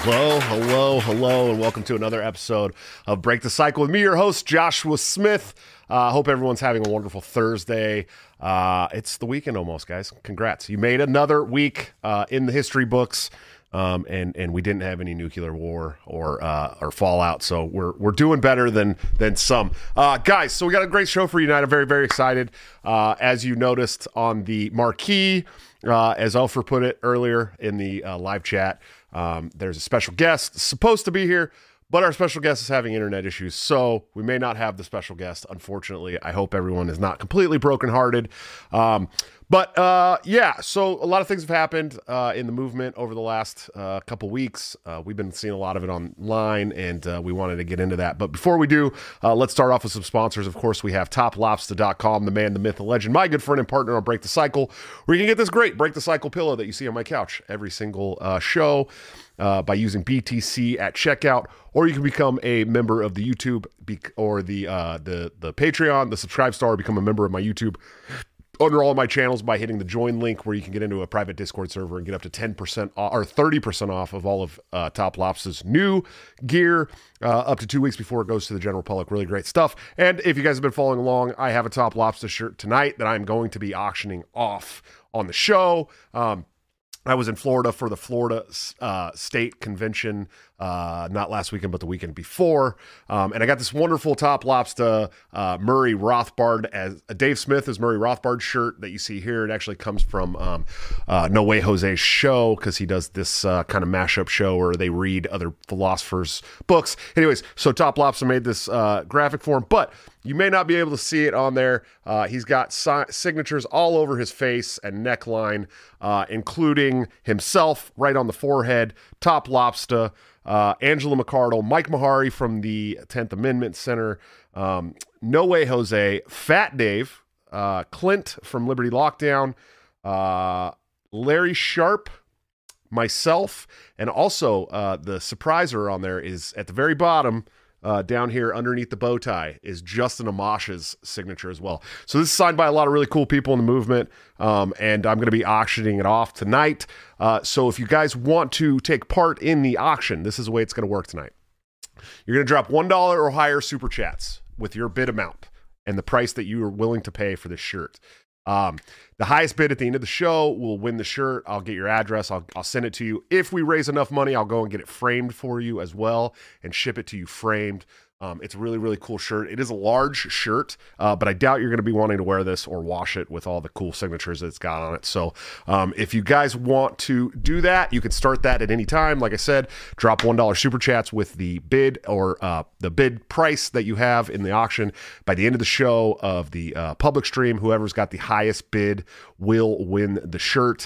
Hello, and welcome to another episode of Break the Cycle with me, your host, Joshua Smith. Hope everyone's having a wonderful Thursday. It's the weekend almost, guys. Congrats. You made another week in the history books, and we didn't have any nuclear war or fallout, so we're doing better than some. Guys, so we got a great show for you tonight. I'm very, very excited. As you noticed on the marquee, as Alfred put it earlier in the live chat, there's a special guest supposed to be here, but our special guest is having internet issues, so we may not have the special guest, unfortunately. I hope everyone is not completely brokenhearted. Yeah, so a lot of things have happened in the movement over the last couple weeks. We've been seeing a lot of it online, and we wanted to get into that. But before we do, let's start off with some sponsors. Of course, we have TopLobster.com, the man, the myth, the legend, my good friend and partner on Break the Cycle, where you can get this great Break the Cycle pillow that you see on my couch every single show by using BTC at checkout, or you can become a member of the YouTube or the Patreon, the Subscribe Star, become a member of my YouTube under all of my channels by hitting the join link, where you can get into a private Discord server and get up to 10% or 30% off of all of Top Lobster's new gear up to 2 weeks before it goes to the general public. Really great stuff. And if you guys have been following along, I have a Top Lobster shirt tonight that I'm going to be auctioning off on the show. I was in Florida for the Florida State Convention, not last weekend, but the weekend before. And I got this wonderful Top Lobster Murray Rothbard, as Dave Smith is Murray Rothbard shirt that you see here. It actually comes from No Way Jose's show, because he does this kind of mashup show where they read other philosophers' books. Anyways, so Top Lobster made this graphic for him, but you may not be able to see it on there. He's got signatures all over his face and neckline, including himself right on the forehead, Top Lobster, Angela McArdle, Mike Mahari from the 10th Amendment Center, No Way Jose, Fat Dave, Clint from Liberty Lockdown, Larry Sharp, myself, and also the surpriser on there is at the very bottom, down here underneath the bow tie, is Justin Amash's signature as well. So this is signed by a lot of really cool people in the movement, and I'm going to be auctioning it off tonight. So if you guys want to take part in the auction, this is the way it's going to work tonight. You're going to drop $1 or higher super chats with your bid amount and the price that you are willing to pay for this shirt. The highest bid at the end of the show will win the shirt. I'll get your address. I'll send it to you. If we raise enough money, I'll go and get it framed for you as well and ship it to you framed. It's a really, really cool shirt. It is a large shirt, but I doubt you're going to be wanting to wear this or wash it with all the cool signatures that it's got on it. So if you guys want to do that, you can start that at any time. Like I said, drop $1 super chats with the bid or the bid price that you have in the auction. By the end of the show of the public stream, whoever's got the highest bid will win the shirt.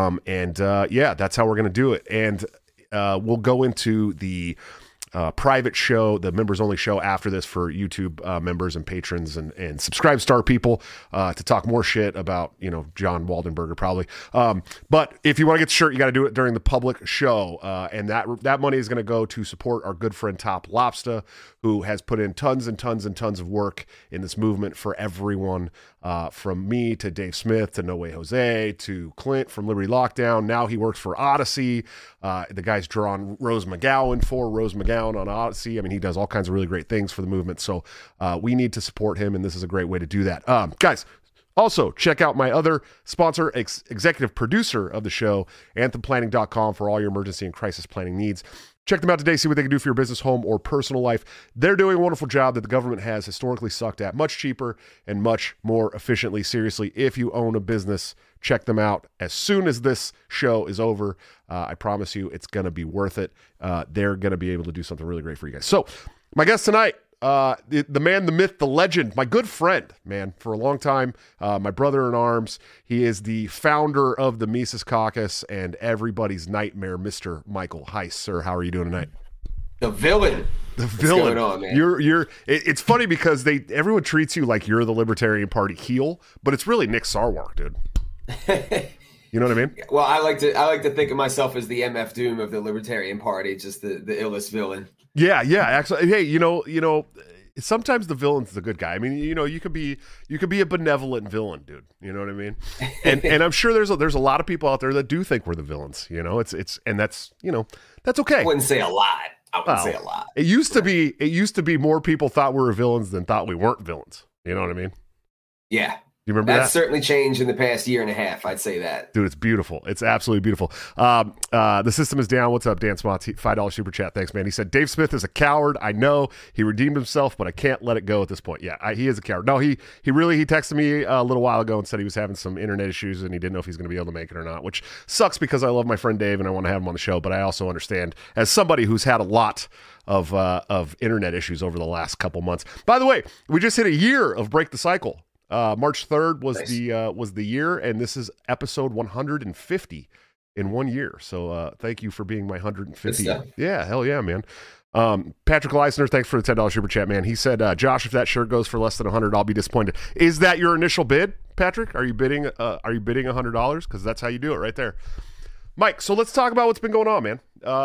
Yeah, that's how we're going to do it. And we'll go into the private show, the members only show after this for YouTube members and patrons and Subscribe Star people to talk more shit about, John Waldenberger probably. But if you want to get the shirt, you got to do it during the public show. And that money is going to go to support our good friend Top Lobster, who has put in tons and tons and tons of work in this movement for everyone, from me to Dave Smith to No Way Jose to Clint from Liberty Lockdown. Now he works for Odyssey. The guy's drawn Rose McGowan for Rose McGowan on Odyssey. I mean, he does all kinds of really great things for the movement. So we need to support him, and this is a great way to do that. Guys, also check out my other sponsor, executive producer of the show, AnthemPlanning.com, for all your emergency and crisis planning needs. Check them out today, see what they can do for your business, home, or personal life. They're doing a wonderful job that the government has historically sucked at, much cheaper and much more efficiently. Seriously, if you own a business, check them out as soon as this show is over. I promise you it's going to be worth it. They're going to be able to do something really great for you guys. So my guest tonight, the man, the myth, the legend, my good friend, man, for a long time, my brother in arms. He is the founder of the Mises Caucus and everybody's nightmare, Mr. Michael Heiss. Sir, how are you doing tonight? The villain. The villain. What's going on, man? It's funny because everyone treats you like you're the Libertarian Party heel, but it's really Nick Sarwark, dude. You know what I mean? Well, I like to think of myself as the MF Doom of the Libertarian Party, just the illest villain. Yeah. Actually, hey, sometimes the villain's the good guy. I mean, you could be a benevolent villain, dude. You know what I mean? And I'm sure there's a lot of people out there that do think we're the villains. And that's that's okay. I wouldn't say a lot. I wouldn't say a lot. It used to be more people thought we were villains than thought we weren't villains. You know what I mean? Yeah. You remember that? That's certainly changed in the past year and a half. I'd say that. Dude, it's beautiful. It's absolutely beautiful. The system is down. What's up, Dan Smott? $5 super chat. Thanks, man. He said, Dave Smith is a coward. I know he redeemed himself, but I can't let it go at this point. Yeah, he is a coward. No, he texted me a little while ago and said he was having some internet issues and he didn't know if he's going to be able to make it or not, which sucks because I love my friend Dave and I want to have him on the show, but I also understand as somebody who's had a lot of internet issues over the last couple months. By the way, we just hit a year of Break the Cycle. March 3rd was nice. Was the year, and this is episode 150 in 1 year. So thank you for being my 150. Yeah, hell yeah, man. Patrick Leisner, thanks for the $10 super chat, man. He said, Josh, if that shirt goes for less than 100, I'll be disappointed. Is that your initial bid, Patrick? Are you bidding $100? Because that's how you do it right there. Mike, so let's talk about what's been going on, man.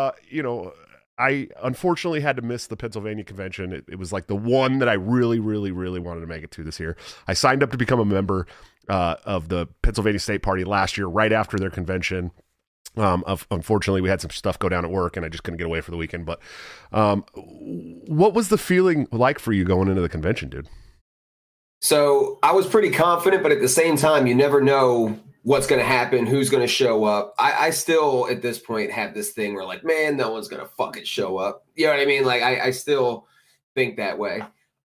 I unfortunately had to miss the Pennsylvania convention. It was like the one that I really, really, really wanted to make it to this year. I signed up to become a member of the Pennsylvania State Party last year, right after their convention. Unfortunately, we had some stuff go down at work, and I just couldn't get away for the weekend. But what was the feeling like for you going into the convention, dude? So I was pretty confident, but at the same time, you never know what's going to happen, who's going to show up. I still, at this point, have this thing where like, man, no one's going to fucking show up. You know what I mean? Like, I still think that way.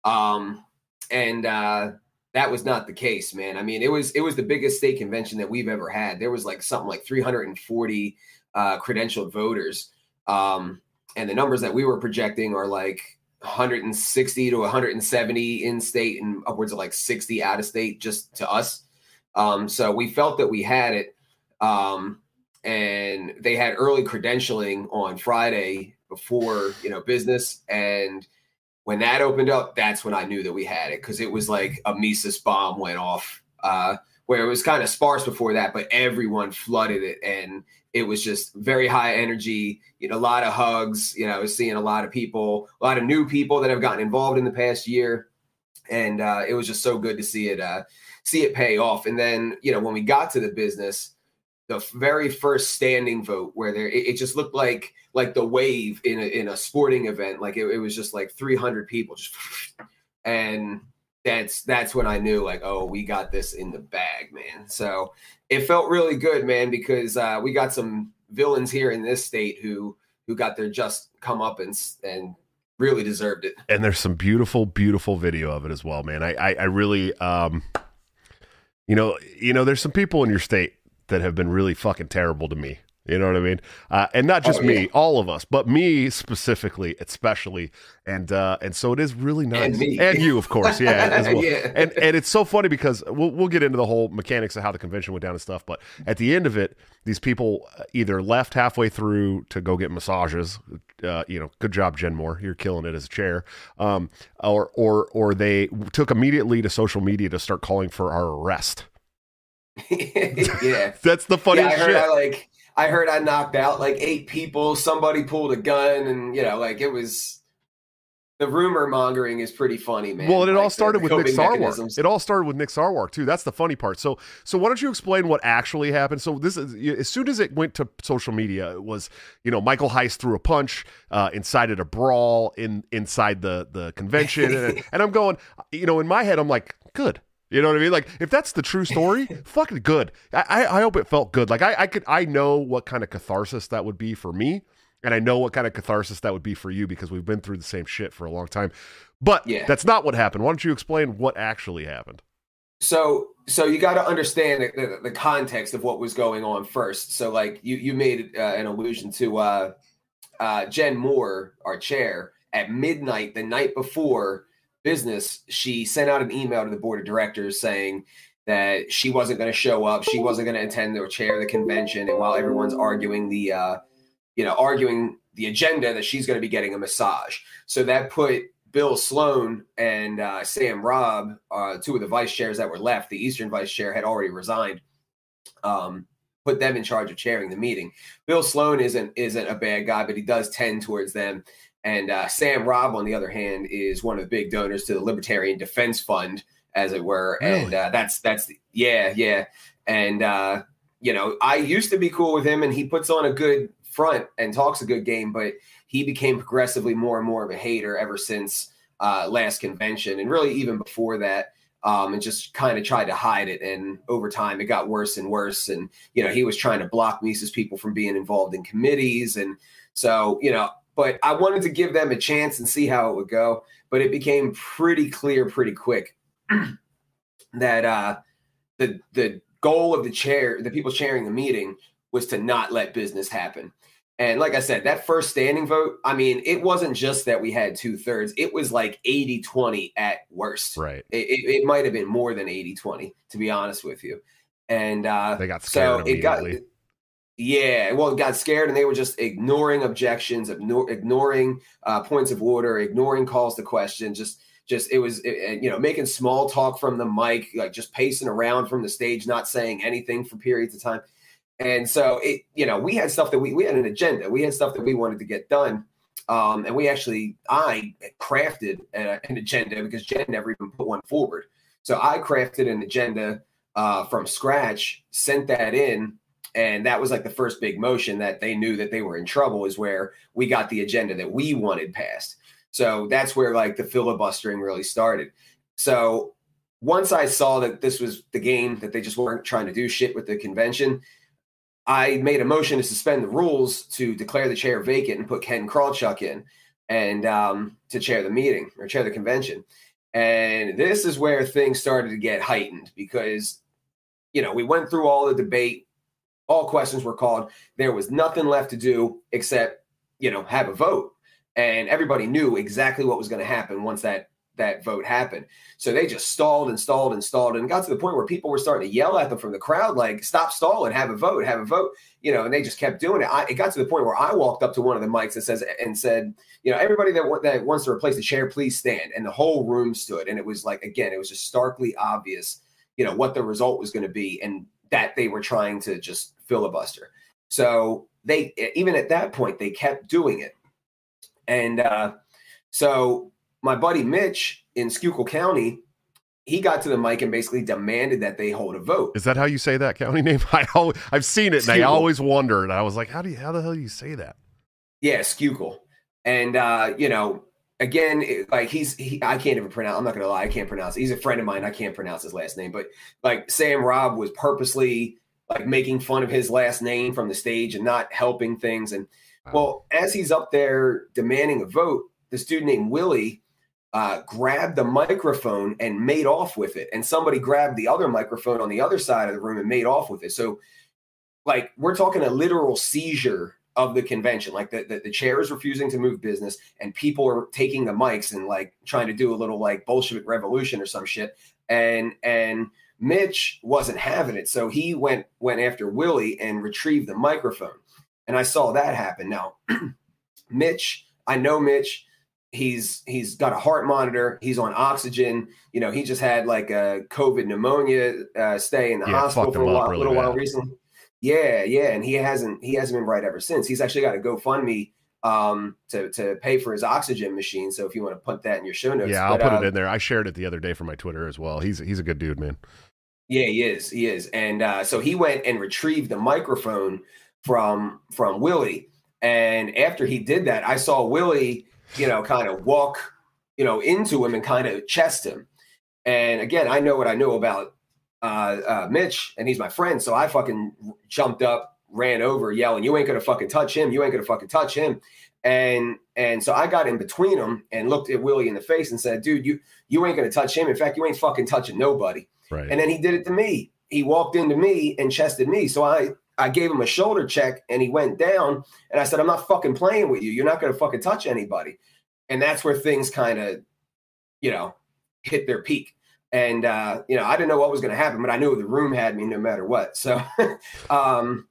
That was not the case, man. I mean, it was the biggest state convention that we've ever had. There was like something like 340 credentialed voters. And the numbers that we were projecting are like 160 to 170 in state and upwards of like 60 out of state just to us. So we felt that we had it, and they had early credentialing on Friday before, business. And when that opened up, that's when I knew that we had it. 'Cause it was like a Mises bomb went off, where it was kind of sparse before that, but everyone flooded it. And it was just very high energy, a lot of hugs, seeing a lot of people, a lot of new people that have gotten involved in the past year. And, it was just so good to see it pay off. And then, when we got to the business, the very first standing vote where it just looked like the wave in a sporting event. Like it was just like 300 people just, and that's when I knew like, oh, we got this in the bag, man. So it felt really good, man, because we got some villains here in this state who got their just come up and really deserved it. And there's some beautiful, beautiful video of it as well, man. I really, there's some people in your state that have been really fucking terrible to me. You know what I mean? And not just me, all of us, but me specifically, especially. And so it is really nice. And you, of course. Yeah. As well. Yeah. And it's so funny because we'll get into the whole mechanics of how the convention went down and stuff. But at the end of it, these people either left halfway through to go get massages. Good job, Jen Moore. You're killing it as a chair. Or they took immediately to social media to start calling for our arrest. Yeah. That's the funniest shit. I heard I knocked out like 8 people. Somebody pulled a gun, and it was the rumor mongering is pretty funny, man. Well, and it all started with Nick Sarwark. It all started with Nick Sarwark too. That's the funny part. So why don't you explain what actually happened? So this is as soon as it went to social media, it was Michael Heist threw a punch, incited a brawl inside the convention, and I'm going, in my head, I'm like, good. You know what I mean? Like, if that's the true story, fucking good. I hope it felt good. Like, I know what kind of catharsis that would be for me, and I know what kind of catharsis that would be for you because we've been through the same shit for a long time. But That's not what happened. Why don't you explain what actually happened? So you got to understand the context of what was going on first. So, like, you made an allusion to Jen Moore, our chair, at midnight the night before business, she sent out an email to the board of directors saying that she wasn't going to show up. She wasn't going to attend or chair the convention. And while everyone's arguing the agenda, that she's going to be getting a massage. So that put Bill Sloan and Sam Robb, 2 of the vice chairs that were left. The Eastern vice chair had already resigned. Put them in charge of chairing the meeting. Bill Sloan isn't a bad guy, but he does tend towards them. And Sam Robb, on the other hand, is one of the big donors to the Libertarian Defense Fund, as it were. Really? And yeah. And I used to be cool with him, and he puts on a good front and talks a good game, but he became progressively more and more of a hater ever since last convention, and really even before that. And just kind of tried to hide it. And over time, it got worse and worse. And, he was trying to block Mises people from being involved in committees. And so, but I wanted to give them a chance and see how it would go. But it became pretty clear pretty quick that the goal of the people chairing the meeting was to not let business happen. And like I said, that first standing vote, I mean, it wasn't just that we had 2/3. It was like 80-20 at worst. Right. It might have been more than 80-20, to be honest with you. And they got scared immediately. It got scared, and they were just ignoring objections, ignoring points of order, ignoring calls to question. It was making small talk from the mic, like just pacing around from the stage, not saying anything for periods of time. And so we had stuff that we had an agenda. We had stuff that we wanted to get done. And I crafted an agenda because Jen never even put one forward. So I crafted an agenda from scratch, sent that in. And that was like the first big motion that they knew that they were in trouble, is where we got the agenda that we wanted passed. So that's where like the filibustering really started. So once I saw that this was the game, that they just weren't trying to do shit with the convention, I made a motion to suspend the rules to declare the chair vacant and put Ken Krawchuk in and to chair the meeting or chair the convention. And this is where things started to get heightened because, we went through all the debate, all questions were called. There was nothing left to do except, have a vote. And everybody knew exactly what was going to happen once that vote happened. So they just stalled and got to the point where people were starting to yell at them from the crowd, like, stop stalling, have a vote, and they just kept doing it. It got to the point where I walked up to one of the mics and said, everybody that wants to replace the chair, please stand. And the whole room stood. And it was like, again, it was just starkly obvious, what the result was going to be, and that they were trying to just filibuster. So they, even at that point, they kept doing it. And so my buddy Mitch in Schuylkill County, he got to the mic and basically demanded that they hold a vote. Is that how you say that county name? I've seen it, and I always wondered. I was like, how the hell do you say that? Yeah, Schuylkill. And, again, I can't even pronounce, I'm not going to lie, I can't pronounce it. He's a friend of mine. I can't pronounce his last name. But, like, Sam Robb was purposely, like, making fun of his last name from the stage and not helping things. And, well, as he's up there demanding a vote, this dude named Willie grabbed the microphone and made off with it. And somebody grabbed the other microphone on the other side of the room and made off with it. So, like, we're talking a literal seizure of the convention. Like, the chair is refusing to move business, and people are taking the mics and, like, trying to do a little, like, Bolshevik revolution or some shit. And Mitch wasn't having it. So he went after Willie and retrieved the microphone. And I saw that happen. Now, Mitch, I know Mitch. He's got a heart monitor. He's on oxygen. He just had like a COVID pneumonia stay in the hospital for a little while recently. Yeah. And he hasn't been right ever since. He's actually got a GoFundMe to pay for his oxygen machine. So if you want to put that in your show notes. Yeah, I'll put it in there. I shared it the other day for my Twitter as well. He's a good dude, man. Yeah, he is. And so he went and retrieved the microphone from Willie. And after he did that, I saw Willie, kind of walk, into him and kind of chest him. And again, I know what I know about Mitch, and he's my friend. So I fucking jumped up, ran over, yelling, "You ain't gonna fucking touch him. You ain't gonna fucking touch him." And so I got in between them and looked at Willie in the face and said, "Dude, you ain't gonna touch him. In fact, you ain't fucking touching nobody." Right. And then he did it to me. He walked into me and chested me. So I gave him a shoulder check, and he went down, and I said, "I'm not fucking playing with you. You're not going to fucking touch anybody." And that's where things kind of, hit their peak. And, I didn't know what was going to happen, but I knew the room had me no matter what. So, but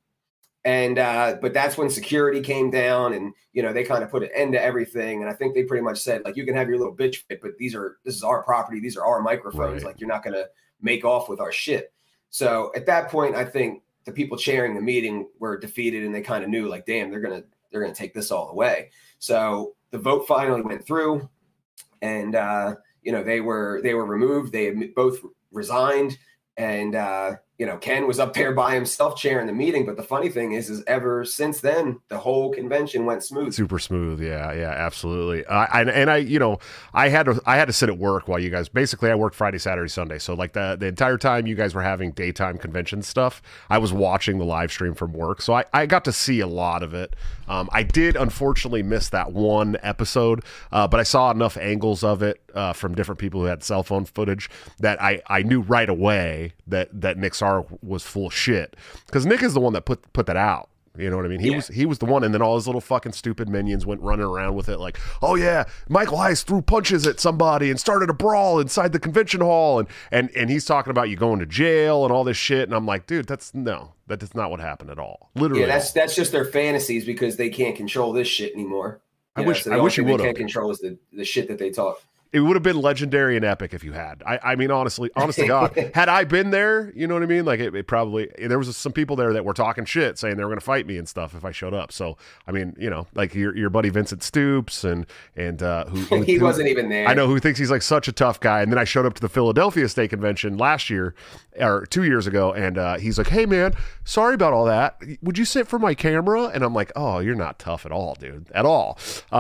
that's when security came down, and, they kind of put an end to everything. And I think they pretty much said, like, you can have your little bitch fit, but this is our property. These are our microphones. Right. Like, you're not going to make off with our shit. So at that point, I think the people chairing the meeting were defeated, and they kind of knew, like, damn, they're going to take this all away. So the vote finally went through, and they were removed. They had both resigned, and Ken was up there by himself chairing the meeting. But the funny thing is ever since then, the whole convention went smooth. Super smooth. Yeah, absolutely. I had to sit at work while you guys, basically I worked Friday, Saturday, Sunday. So like the entire time you guys were having daytime convention stuff, I was watching the live stream from work. So I got to see a lot of it. I did unfortunately miss that one episode, but I saw enough angles of it from different people who had cell phone footage that I knew right away that Nick Sarr was full of shit, because Nick is the one that put that out. You know what I mean? He was the one, and then all his little fucking stupid minions went running around with it like, oh yeah, Michael Heiss threw punches at somebody and started a brawl inside the convention hall, and he's talking about you going to jail and all this shit, and I'm like, dude, that is not what happened at all. Literally, yeah, that's just their fantasies because they can't control this shit anymore. I wish you would have. Can't control is the shit that they talk. It would have been legendary and epic if you had. I mean, honest to God, had I been there, you know what I mean? Like it probably, there was some people there that were talking shit, saying they were going to fight me and stuff if I showed up. So, I mean, like your buddy Vincent Stoops and he wasn't even there. I know, who thinks he's like such a tough guy. And then I showed up to the Philadelphia State Convention last year or 2 years ago, and he's like, hey man, sorry about all that. Would you sit for my camera? And I'm like, oh, you're not tough at all, dude, at all.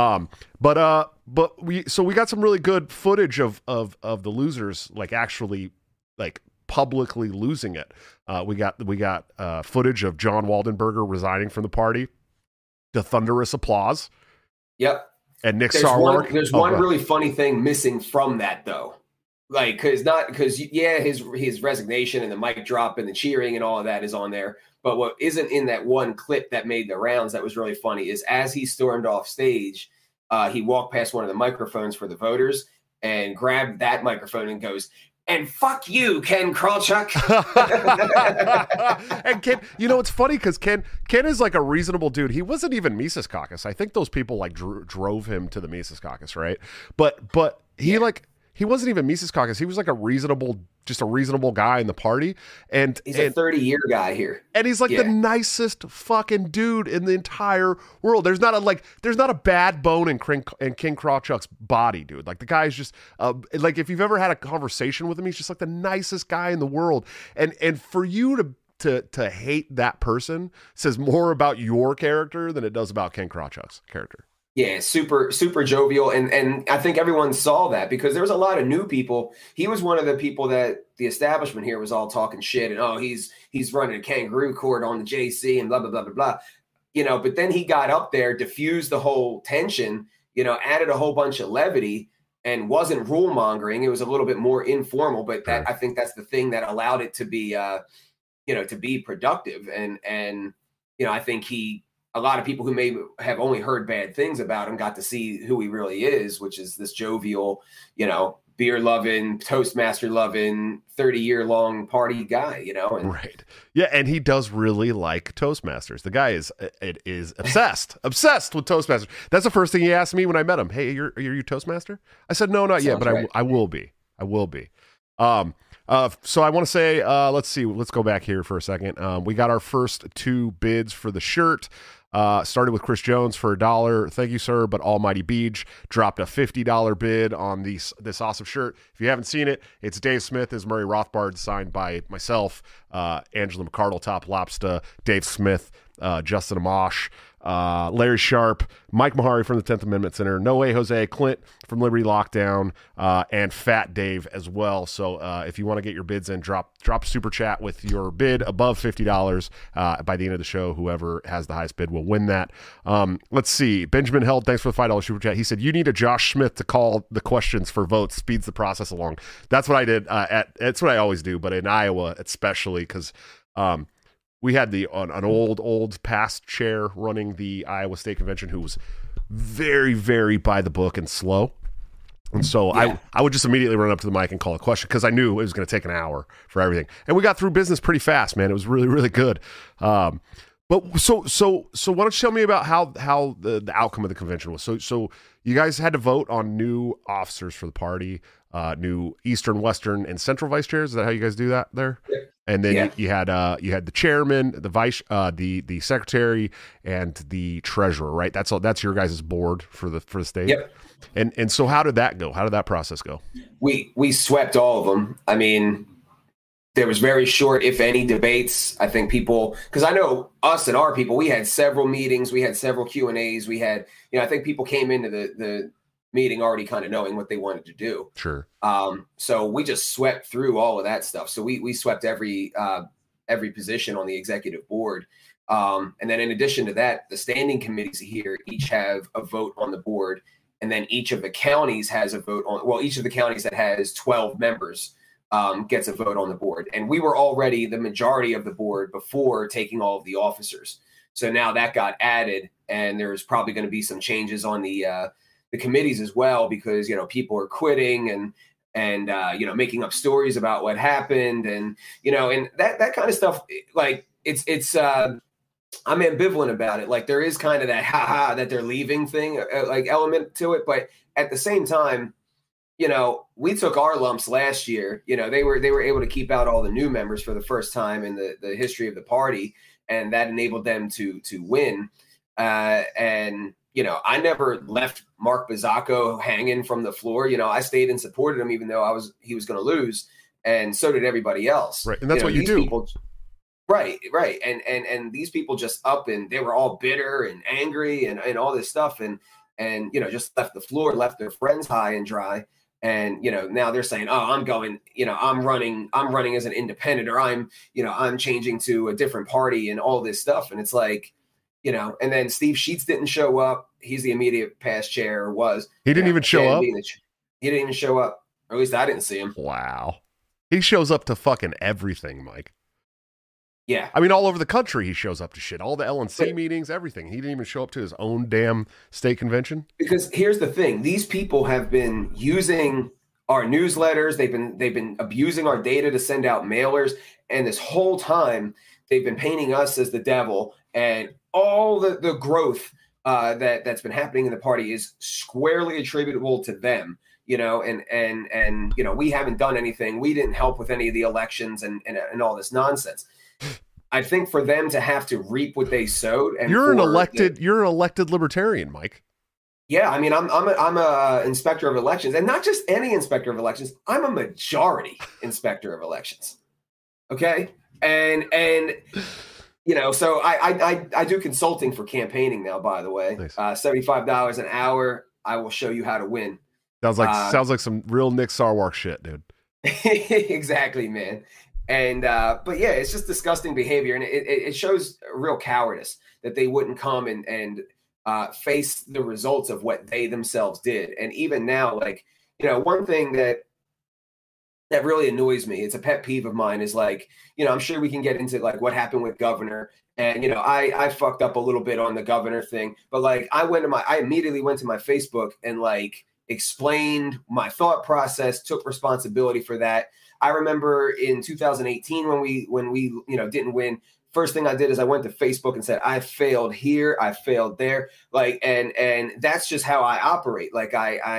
But we got some really good footage of the losers, like actually like publicly losing it. We got footage of John Waldenberger resigning from the party to thunderous applause. Yep. And Nick Sarwark. There's one really funny thing missing from that though. Like, because his resignation and the mic drop and the cheering and all of that is on there. But what isn't in that one clip that made the rounds that was really funny is as he stormed off stage, he walked past one of the microphones for the voters and grabbed that microphone and goes, and fuck you, Ken Krawchuk. And Ken, it's funny because Ken is like a reasonable dude. He wasn't even Mises Caucus. I think those people like drove him to the Mises Caucus, right? But he he wasn't even Mises Caucus. He was like a reasonable guy in the party. And he's a 30-year guy here. And he's like the nicest fucking dude in the entire world. There's not a bad bone in King Krawchuk's body, dude. Like the guy is just like, if you've ever had a conversation with him, he's just like the nicest guy in the world. And for you to hate that person says more about your character than it does about Ken Krawchuk's character. Yeah, super jovial, and I think everyone saw that because there was a lot of new people. He was one of the people that the establishment here was all talking shit and he's running a kangaroo court on the JC and blah blah blah blah blah. But then he got up there, diffused the whole tension, added a whole bunch of levity and wasn't rule mongering. It was a little bit more informal, but I think that's the thing that allowed it to be to be productive and I think a lot of people who may have only heard bad things about him got to see who he really is, which is this jovial, beer loving, Toastmaster loving, 30-year-long party guy, And, right. Yeah, and he does really like Toastmasters. The guy is obsessed with Toastmasters. That's the first thing he asked me when I met him. Hey, are you Toastmaster? I said, no, not yet, but right. I will be. I will be. So I want to say, let's see, let's go back here for a second. We got our first 2 bids for the shirt. Started with Chris Jones for $1. Thank you, sir. But Almighty Beach dropped a $50 bid on this awesome shirt. If you haven't seen it, it's Dave Smith as Murray Rothbard, signed by myself, Angela McCardle, Top Lobster, Dave Smith, Justin Amash, Larry Sharp, Mike Mahari from the 10th Amendment Center, No Way Jose, Clint from Liberty Lockdown, and Fat Dave as well. So if you want to get your bids in, drop a super chat with your bid above $50 by the end of the show. Whoever has the highest bid will win that. Let's see. Benjamin Held, thanks for the $5 super chat. He said, you need a Josh Smith to call the questions for votes, speeds the process along. That's what I did. That's what I always do, but in Iowa especially, because we had an old past chair running the Iowa State Convention who was very, very by the book and slow. And so I would just immediately run up to the mic and call a question because I knew it was going to take an hour for everything. And we got through business pretty fast, man. It was really, really good. But so why don't you tell me about how the outcome of the convention was? So you guys had to vote on new officers for the party, new Eastern, Western, and Central vice chairs. Is that how you guys do that there? Yeah. And then Yeah. you had the chairman, the vice, the secretary, and the treasurer. Right. That's all. That's your guys' board for the state. Yep. And so how did that go? How did that process go? We swept all of them. I mean, there was very short, if any, debates. I think people, because I know us and our people, we had several meetings, we had several Q&As, we had, I think people came into the meeting already kind of knowing what they wanted to do. Sure. So we just swept through all of that stuff. So we swept every position on the executive board. And then in addition to that, the standing committees here each have a vote on the board. And then each of the counties has a vote on, well, each of the counties that has 12 members gets a vote on the board. And we were already the majority of the board before taking all of the officers. So now that got added, and there's probably going to be some changes on the committees as well, because, people are quitting and making up stories about what happened. And, and that kind of stuff, like it's I'm ambivalent about it. Like there is kind of that that they're leaving thing, like element to it. But at the same time, we took our lumps last year. They were able to keep out all the new members for the first time in the history of the party, and that enabled them to win. And I never left Mark Bozzacco hanging from the floor. I stayed and supported him, even though he was going to lose, and so did everybody else. Right, and that's what you do. People, right, and these people just up and they were all bitter and angry and all this stuff, and just left the floor, left their friends high and dry. And, now they're saying, oh, I'm going, I'm running as an independent, or I'm changing to a different party and all this stuff. And it's like, and then Steve Sheets didn't show up. He's the immediate past chair, or was. He didn't even show up? He didn't even show up. Or at least I didn't see him. Wow. He shows up to fucking everything, Mike. Yeah. I mean, all over the country, he shows up to shit. All the LNC meetings, everything. He didn't even show up to his own damn state convention. Because here's the thing. These people have been using our newsletters. They've been abusing our data to send out mailers. And this whole time, they've been painting us as the devil. And all the growth that's been happening in the party is squarely attributable to them. And we haven't done anything. We didn't help with any of the elections and all this nonsense. I think for them to have to reap what they sowed, and you're an elected libertarian, Mike. Yeah, I mean, I'm a inspector of elections, and not just any inspector of elections. I'm a majority inspector of elections. Okay, and so I do consulting for campaigning now. By the way, nice. $75 an hour. I will show you how to win. Sounds like some real Nick Sarwark shit, dude. Exactly, man. And but yeah, it's just disgusting behavior, and it shows real cowardice that they wouldn't come and face the results of what they themselves did. And even now, like, one thing that really annoys me, it's a pet peeve of mine, is like, I'm sure we can get into like what happened with Governor, and I fucked up a little bit on the Governor thing, but like I immediately went to my Facebook and like explained my thought process, took responsibility for that. I remember in 2018 when we didn't win, first thing I did is I went to Facebook and said, I failed here, I failed there. Like, and that's just how I operate. Like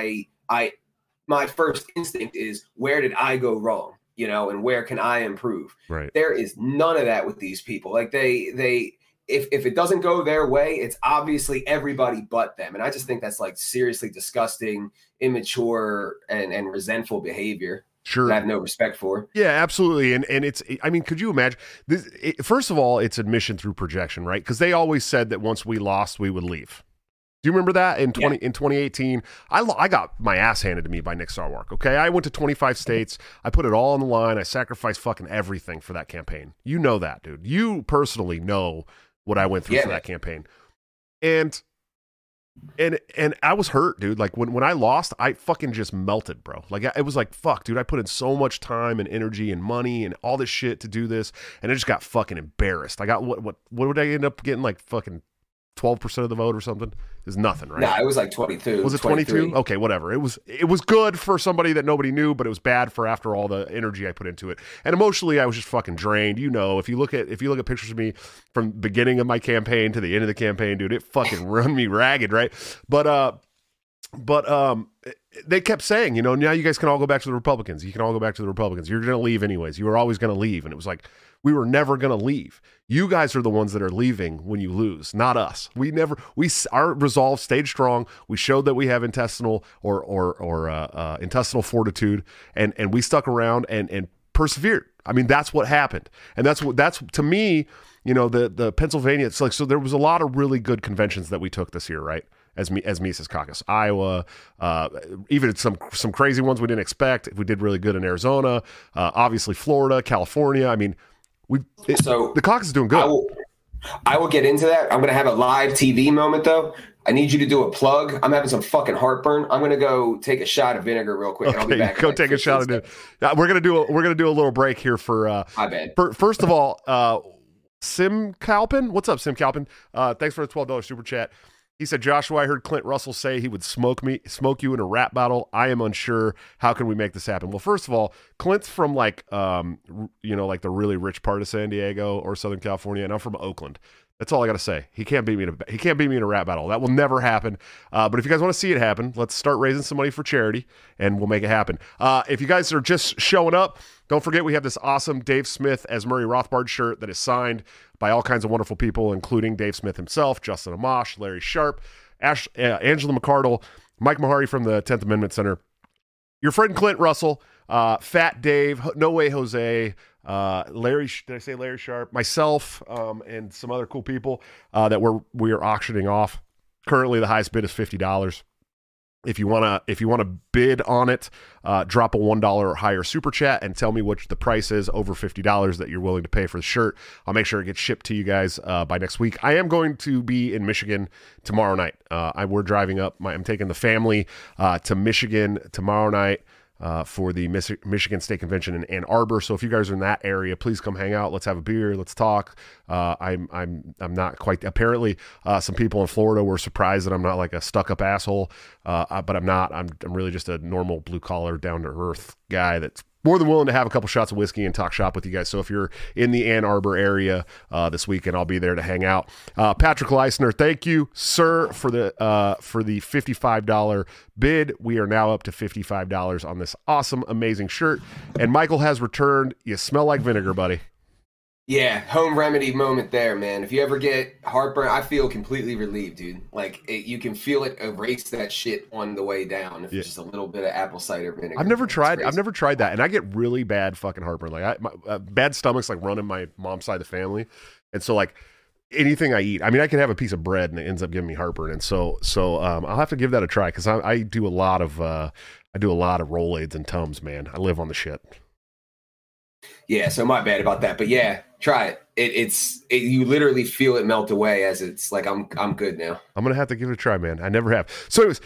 my first instinct is, where did I go wrong? And where can I improve? Right. There is none of that with these people. Like if it doesn't go their way, it's obviously everybody but them. And I just think that's like seriously disgusting, immature, and resentful behavior. Sure. I have no respect for. Yeah, absolutely. And it's, I mean, could you imagine this? First of all, it's admission through projection, right? Because they always said that once we lost, we would leave. Do you remember that in 2018? I got my ass handed to me by Nick Sarwark. Okay. I went to 25 states. I put it all on the line. I sacrificed fucking everything for that campaign. You know that, dude. You personally know what I went through for that campaign. And I was hurt, dude. Like when I lost, I fucking just melted, bro. Like it was like, fuck, dude, I put in so much time and energy and money and all this shit to do this, and I just got fucking embarrassed. I got what would I end up getting? Like fucking 12% of the vote or something is nothing, right? No, it was like 22. Was it 22? Okay, whatever. It was good for somebody that nobody knew, but it was bad for after all the energy I put into it. And emotionally, I was just fucking drained. You know, if you look at pictures of me from the beginning of my campaign to the end of the campaign, dude, it fucking run me ragged, right? But they kept saying, you know, now you guys can all go back to the Republicans. You can all go back to the Republicans. You're going to leave anyways. You were always going to leave. And it was like, we were never going to leave. You guys are the ones that are leaving when you lose, not us. Our resolve stayed strong. We showed that we have intestinal intestinal fortitude, and we stuck around and persevered. I mean, that's what happened. And that's to me, you know, the Pennsylvania, it's like, so there was a lot of really good conventions that we took this year, right? As Mises Caucus, Iowa, even some crazy ones we didn't expect. We did really good in Arizona, obviously Florida, California. I mean, the caucus is doing good. I will get into that. I'm going to have a live TV moment though. I need you to do a plug. I'm having some fucking heartburn. I'm going to go take a shot of vinegar real quick. Okay, and I'll be back. Go take a shot of it. We're going to do a little break here for. My bad. First of all, Sim Calpin, what's up, Sim Calpin? Thanks for the $12 super chat. He said, Joshua, I heard Clint Russell say he would smoke you in a rap battle. I am unsure. How can we make this happen? Well, first of all, Clint's from like the really rich part of San Diego or Southern California, and I'm from Oakland. That's all I got to say. He can't beat me in a rap battle. That will never happen. But if you guys want to see it happen, let's start raising some money for charity, and we'll make it happen. If you guys are just showing up, don't forget we have this awesome Dave Smith as Murray Rothbard shirt that is signed by all kinds of wonderful people, including Dave Smith himself, Justin Amash, Larry Sharp, Angela McCardle, Mike Mahari from the 10th Amendment Center, your friend Clint Russell, Fat Dave, No Way Jose, Larry, did I say Larry Sharp? Myself, and some other cool people that we are auctioning off. Currently, the highest bid is $50. If you wanna bid on it, drop a $1 or higher super chat and tell me what the price is over $50 that you're willing to pay for the shirt. I'll make sure it gets shipped to you guys by next week. I am going to be in Michigan tomorrow night. We're driving up. I'm taking the family to Michigan tomorrow night. For the Michigan State Convention in Ann Arbor. So if you guys are in that area, please come hang out. Let's have a beer. Let's talk. I'm not quite. Apparently, some people in Florida were surprised that I'm not like a stuck-up asshole, but I'm not. I'm really just a normal blue-collar, down-to-earth guy that's more than willing to have a couple shots of whiskey and talk shop with you guys. So if you're in the Ann Arbor area this weekend, I'll be there to hang out. Patrick Leisner, thank you, sir, for the $55 bid. We are now up to $55 on this awesome, amazing shirt. And Michael has returned. You smell like vinegar, buddy. Yeah, home remedy moment there, man. If you ever get heartburn, I feel completely relieved, dude. Like you can feel it erase that shit on the way down. If it's just a little bit of apple cider vinegar. I've never tried that, and I get really bad fucking heartburn. Like my bad stomach's like running my mom's side of the family, and so like anything I eat, I mean, I can have a piece of bread and it ends up giving me heartburn, and so I'll have to give that a try because I do a lot of Rolaids and Tums, man. I live on the shit. Yeah, so my bad about that, but yeah, try it. You literally feel it melt away as it's like I'm good now. I'm gonna have to give it a try, man. I never have. So anyways,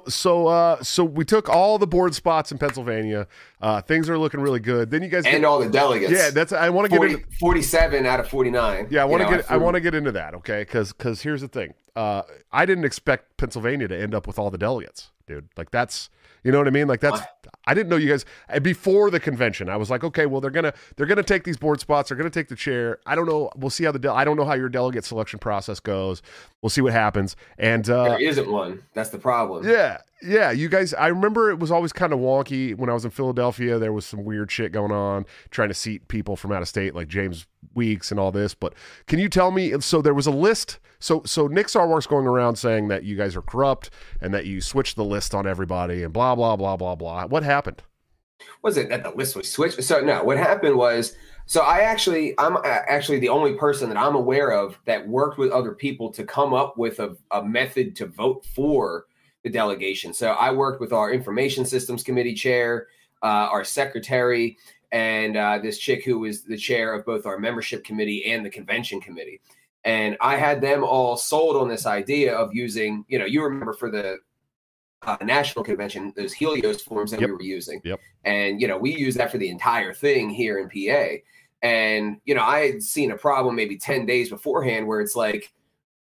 so we took all the board spots in Pennsylvania. Things are looking really good. Then you guys all the delegates. Yeah, I want to get into 47 out of 49. Yeah, I want to get into that, okay? Because here's the thing. I didn't expect Pennsylvania to end up with all the delegates, dude. Like that's. You know what I mean? Like I didn't know you guys before the convention. I was like, okay, well they're gonna take these board spots. They're gonna take the chair. I don't know. We'll see how I don't know how your delegate selection process goes. We'll see what happens. And there isn't one. That's the problem. Yeah. You guys. I remember it was always kind of wonky when I was in Philadelphia. There was some weird shit going on trying to seat people from out of state, like James Weeks and all this. But can you tell me? So there was a list. So Nick Sarwark's going around saying that you guys are corrupt and that you switched the list on everybody and blah blah blah blah blah. What happened? Was it that the list was switched? So no, what happened was, I'm actually the only person that I'm aware of that worked with other people to come up with a method to vote for the delegation. So I worked with our information systems committee chair, our secretary, and this chick who was the chair of both our membership committee and the convention committee. And I had them all sold on this idea of using, you remember for the national convention, those Helios forms that we were using. Yep. And, we use that for the entire thing here in PA. And, I had seen a problem maybe 10 days beforehand where it's like,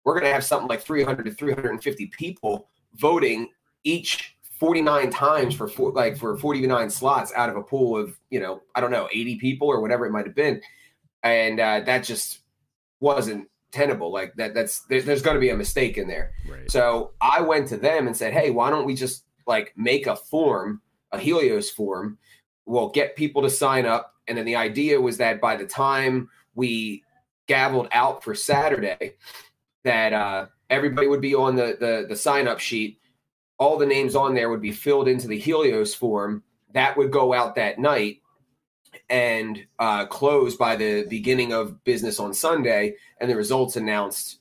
we're going to have something like 300 to 350 people voting each 49 times for 49 slots out of a pool of, I don't know, 80 people or whatever it might have been. And that just wasn't tenable. Like there's going to be a mistake in there. Right. So I went to them and said, hey, why don't we just like make a form, a Helios form? We'll get people to sign up. And then the idea was that by the time we gavelled out for Saturday, that everybody would be on the sign-up sheet. All the names on there would be filled into the Helios form. That would go out that night and close by the beginning of business on Sunday, and the results announced,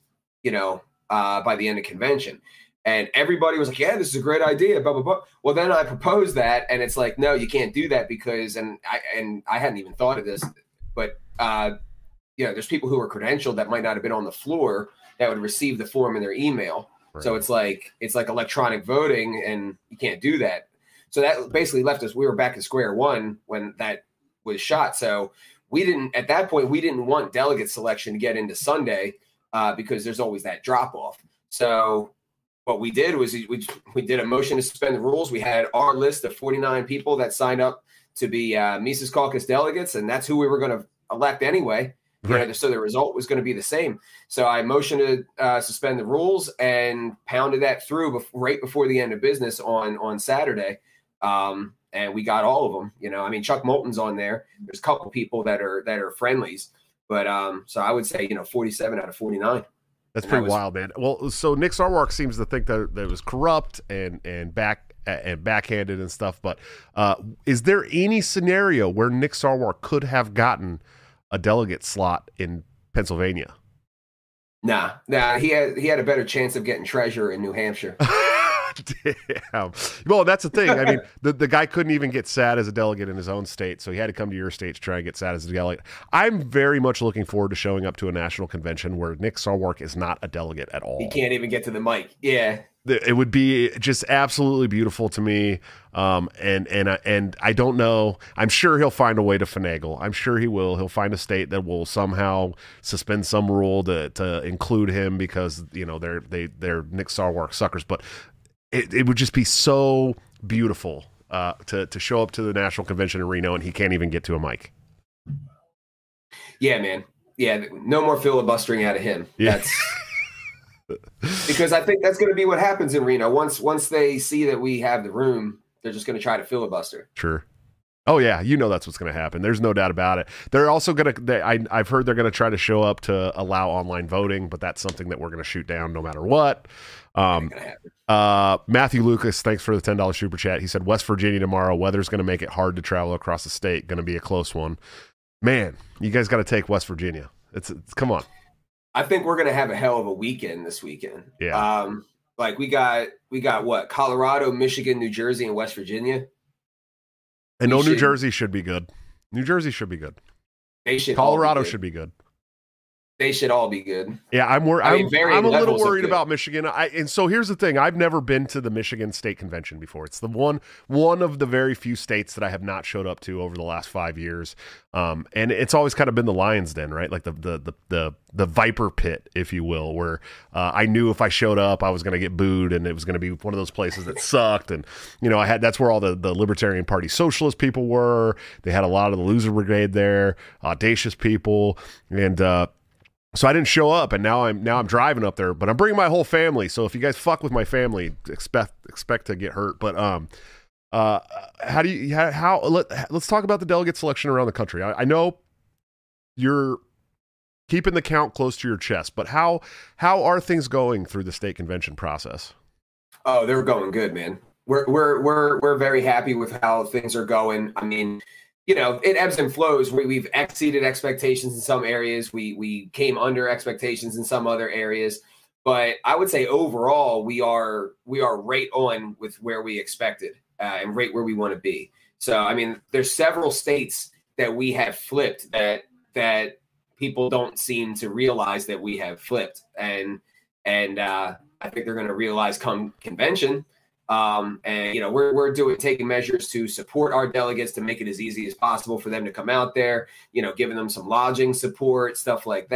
by the end of convention. And everybody was like, yeah, this is a great idea, blah, blah, blah. Well, then I proposed that, and it's like, no, you can't do that because, and I hadn't even thought of this, but, there's people who are credentialed that might not have been on the floor that would receive the form in their email. Right. So it's like electronic voting, and you can't do that. So that basically left us, we were back at square one when that was shot. So at that point, we didn't want delegate selection to get into Sunday because there's always that drop off. So what we did was we did a motion to suspend the rules. We had our list of 49 people that signed up to be Mises Caucus delegates, and that's who we were going to elect anyway. Right. So the result was going to be the same. So I motioned to suspend the rules and pounded that through right before the end of business on Saturday. And we got all of them. Chuck Moulton's on there. There's a couple people that are friendlies, but so I would say 47 out of 49. That's pretty wild, man. Well, so Nick Sarwark seems to think that it was corrupt and backhanded and stuff. But is there any scenario where Nick Sarwark could have gotten a delegate slot in Pennsylvania? Nah. He had a better chance of getting treasurer in New Hampshire. Damn. Well, that's the thing. I mean, the guy couldn't even get sat as a delegate in his own state, so he had to come to your state to try and get sat as a delegate. I'm very much looking forward to showing up to a national convention where Nick Sarwark is not a delegate at all. He can't even get to the mic. Yeah. It would be just absolutely beautiful to me. And I don't know. I'm sure he'll find a way to finagle. I'm sure he will. He'll find a state that will somehow suspend some rule to include him because they're Nick Sarwark suckers. But it would just be so beautiful to show up to the national convention in Reno and he can't even get to a mic. Yeah, man. Yeah, no more filibustering out of him. Yeah. Because I think that's going to be what happens in Reno. Once they see that we have the room, they're just going to try to filibuster. Sure. Oh yeah, that's what's going to happen. There's no doubt about it. They're also going to. I've heard they're going to try to show up to allow online voting, but that's something that we're going to shoot down no matter what. Matthew Lucas, thanks for the $10 super chat. He said West Virginia tomorrow. Weather's going to make it hard to travel across the state. Going to be a close one. Man, you guys got to take West Virginia. It's come on. I think we're going to have a hell of a weekend this weekend. Yeah. We got what? Colorado, Michigan, New Jersey, and West Virginia. And New Jersey should be good. New Jersey should be good. They should. Colorado should be good. They should all be good. Yeah, I'm a little worried about Michigan. And so here's the thing. I've never been to the Michigan State Convention before. It's the one of the very few states that I have not showed up to over the last 5 years. And it's always kind of been the Lion's Den, right? Like the Viper Pit, if you will, where I knew if I showed up, I was going to get booed and it was going to be one of those places that sucked. And, that's where all the Libertarian Party socialist people were. They had a lot of the loser brigade there, audacious people. And, so I didn't show up, and now I'm driving up there, but I'm bringing my whole family. So if you guys fuck with my family, expect to get hurt. But let's talk about the delegate selection around the country. I know you're keeping the count close to your chest, but how are things going through the state convention process? Oh, they're going good, man. We're very happy with how things are going. I mean, it ebbs and flows. We've exceeded expectations in some areas. We came under expectations in some other areas. But I would say overall, we are right on with where we expected and right where we want to be. So, I mean, there's several states that we have flipped that people don't seem to realize that we have flipped. And I think they're going to realize come convention. We're taking measures to support our delegates to make it as easy as possible for them to come out there, giving them some lodging support, stuff like that.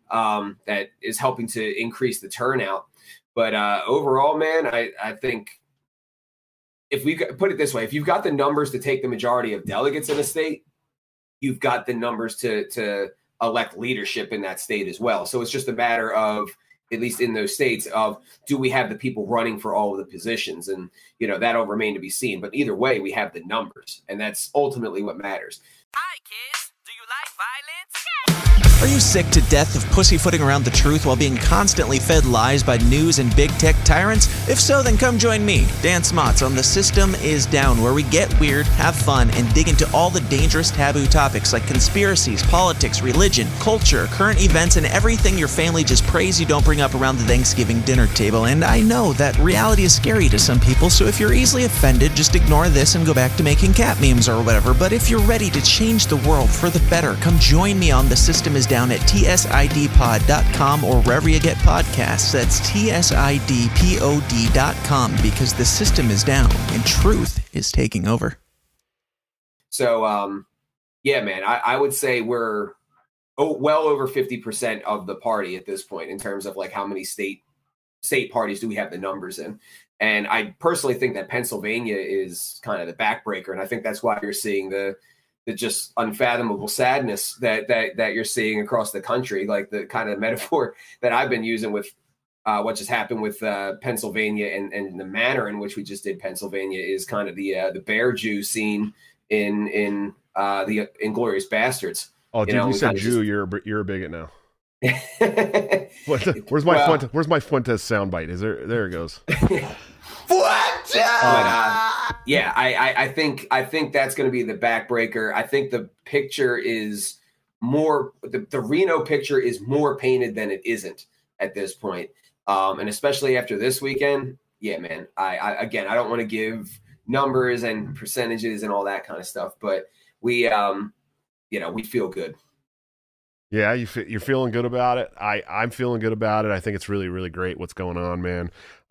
that is helping to increase the turnout. But overall, man, I think if we put it this way, if you've got the numbers to take the majority of delegates in a state, you've got the numbers to elect leadership in that state as well. So it's just a matter of, at least in those states, of do we have the people running for all of the positions? And, that'll remain to be seen. But either way, we have the numbers, and that's ultimately what matters. Hi, kids. Do you like violence? Are you sick to death of pussyfooting around the truth while being constantly fed lies by news and big tech tyrants? If so, then come join me, Dan Smots, on The System Is Down, where we get weird, have fun, and dig into all the dangerous taboo topics like conspiracies, politics, religion, culture, current events, and everything your family just prays you don't bring up around the Thanksgiving dinner table. And I know that reality is scary to some people, so if you're easily offended, just ignore this and go back to making cat memes or whatever. But if you're ready to change the world for the better, come join me on The System Is Down at tsidpod.com or wherever you get podcasts. That's tsidpod.com, because the system is down and truth is taking over. So, yeah, man, I would say we're well over 50% of the party at this point in terms of like how many state parties do we have the numbers in. And I personally think that Pennsylvania is kind of the backbreaker. And I think that's why you're seeing the just unfathomable sadness that you're seeing across the country, like the kind of metaphor that I've been using with what just happened with Pennsylvania and the manner in which we just did Pennsylvania is kind of the bear Jew scene in the Inglourious Bastards. Oh, dude, you said Jew, you're a bigot now. Where's my Fuentes soundbite? There it goes. Yeah, I think that's going to be the backbreaker. I think the picture is more the Reno picture is more painted than it isn't at this point. And especially after this weekend, yeah, man. I don't want to give numbers and percentages and all that kind of stuff, but we feel good. Yeah, you're feeling good about it. I'm feeling good about it. I think it's really, really great what's going on, man.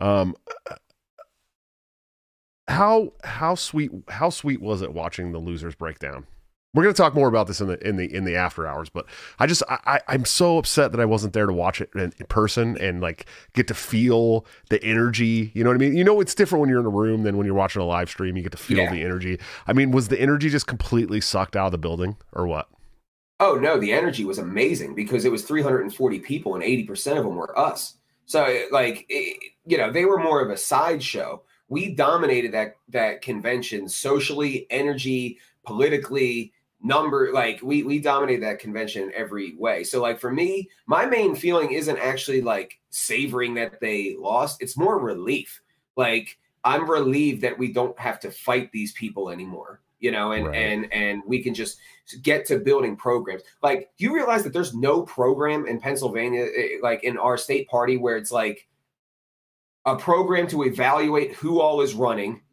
How sweet was it watching the losers break down? We're going to talk more about this in the after hours, but I'm so upset that I wasn't there to watch it in person and like get to feel the energy. You know what I mean? It's different when you're in a room than when you're watching a live stream. You get to feel the energy. I mean, was the energy just completely sucked out of the building or what? Oh no, the energy was amazing because it was 340 people and 80% of them were us. So they were more of a sideshow. We dominated that convention socially, energy, politically, we dominated that convention in every way. So like for me, my main feeling isn't actually like savoring that they lost. It's more relief. Like I'm relieved that we don't have to fight these people anymore, and we can just get to building programs. Like, do you realize that there's no program in Pennsylvania, like in our state party, where it's like a program to evaluate who all is running,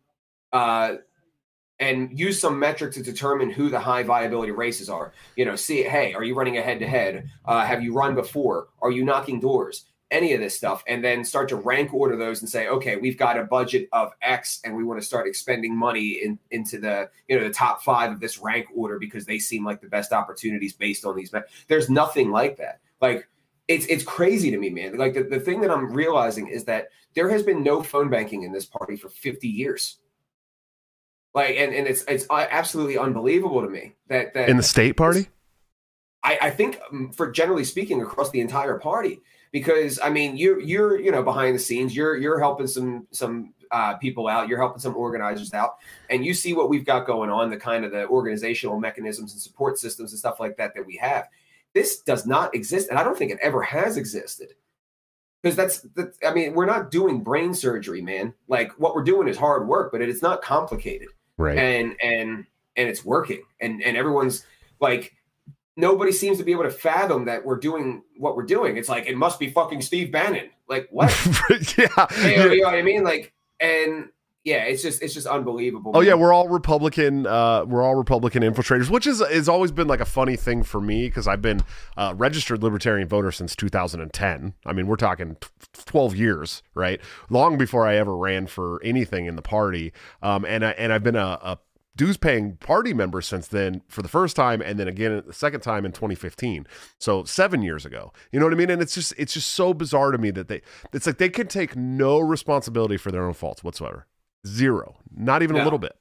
and use some metric to determine who the high viability races are. Hey, are you running a head-to-head? Have you run before? Are you knocking doors? Any of this stuff, and then start to rank order those and say, okay, we've got a budget of X, and we want to start expending money into the the top 5 of this rank order because they seem like the best opportunities based on these. There's nothing like that. Like it's crazy to me, man. Like the thing that I'm realizing is that there has been no phone banking in this party for 50 years. Like, and it's absolutely unbelievable to me that in the state party. I think for generally speaking across the entire party, because I mean you're behind the scenes, you're helping some people out, you're helping some organizers out, and you see what we've got going on, the kind of the organizational mechanisms and support systems and stuff like that we have. This does not exist, and I don't think it ever has existed. Because I mean, we're not doing brain surgery, man. Like what we're doing is hard work, but it's not complicated. Right. And it's working. And everyone's like, nobody seems to be able to fathom that we're doing what we're doing. It's like, it must be fucking Steve Bannon. Like what? Yeah. You know what I mean? Like, and yeah, it's just unbelievable. Oh, man. Yeah, we're all Republican infiltrators, which is always been like a funny thing for me because I've been a registered libertarian voter since 2010. I mean, we're talking 12 years, right? Long before I ever ran for anything in the party. And I've been a dues paying party member since then for the first time, and then again the second time in 2015. So 7 years ago. You know what I mean? And it's just so bizarre to me that it's like they can take no responsibility for their own faults whatsoever. Zero. Not even a little bit.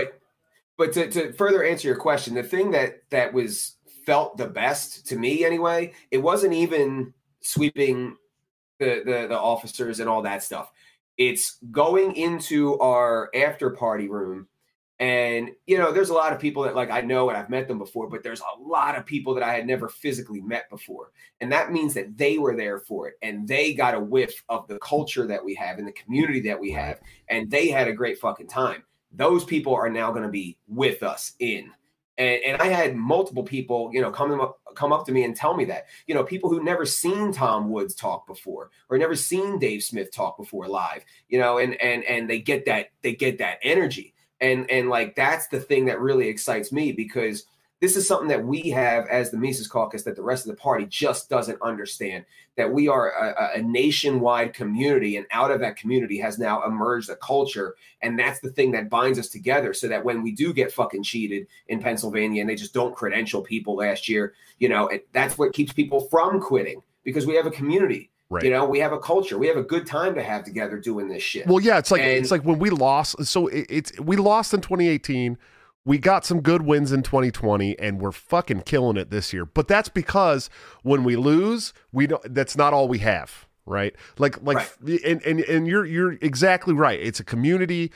But to further answer your question, the thing that was felt the best to me anyway, it wasn't even sweeping the officers and all that stuff. It's going into our after party room. And, there's a lot of people that like I know and I've met them before, but there's a lot of people that I had never physically met before. And that means that they were there for it. And they got a whiff of the culture that we have and the community that we have. And they had a great fucking time. Those people are now going to be with us in. And I had multiple people, come up to me and tell me that, people who never seen Tom Woods talk before or never seen Dave Smith talk before live, and they get that energy. And like, that's the thing that really excites me, because this is something that we have as the Mises Caucus that the rest of the party just doesn't understand, that we are a nationwide community, and out of that community has now emerged a culture. And that's the thing that binds us together, so that when we do get fucking cheated in Pennsylvania and they just don't credential people last year, that's what keeps people from quitting, because we have a community. Right. We have a culture. We have a good time to have together doing this shit. Well, yeah, it's like when we lost. So we lost in 2018. We got some good wins in 2020, and we're fucking killing it this year. But that's because when we lose, that's not all we have, right? Right. And you're exactly right. It's a community,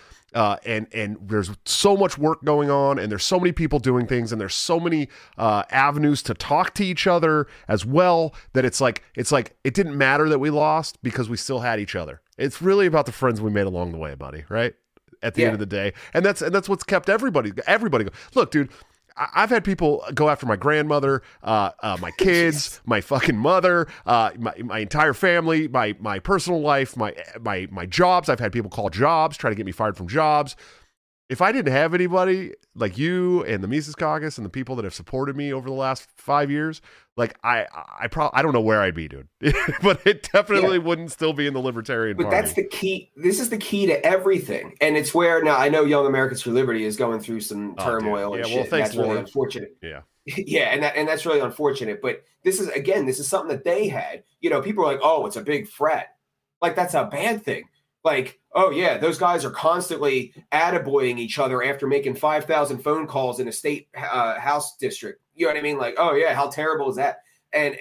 and there's so much work going on, and there's so many people doing things, and there's so many avenues to talk to each other as well, that it's like it didn't matter that we lost because we still had each other. It's really about the friends we made along the way, buddy, right? At the end of the day. And that's what's kept everybody go. Look, dude, I've had people go after my grandmother, my kids, my fucking mother, my entire family, my personal life, my jobs. I've had people call jobs, try to get me fired from jobs. If I didn't have anybody like you and the Mises Caucus and the people that have supported me over the last 5 years, like I don't know where I'd be, dude. But it definitely wouldn't still be in the Libertarian Party. But that's the key. This is the key to everything. And it's where, now I know Young Americans for Liberty is going through some turmoil and shit. Well, thanks, that's really unfortunate. Yeah. Yeah, and that's really unfortunate. But this is something that they had. People are like, oh, it's a big threat. Like, that's a bad thing. Like, oh, yeah, those guys are constantly attaboying each other after making 5,000 phone calls in a state house district. You know what I mean? Like, oh, yeah, how terrible is that? And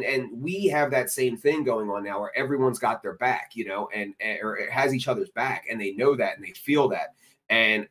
we have that same thing going on now, where everyone's got their back, or it has each other's back, and they know that and they feel that. And,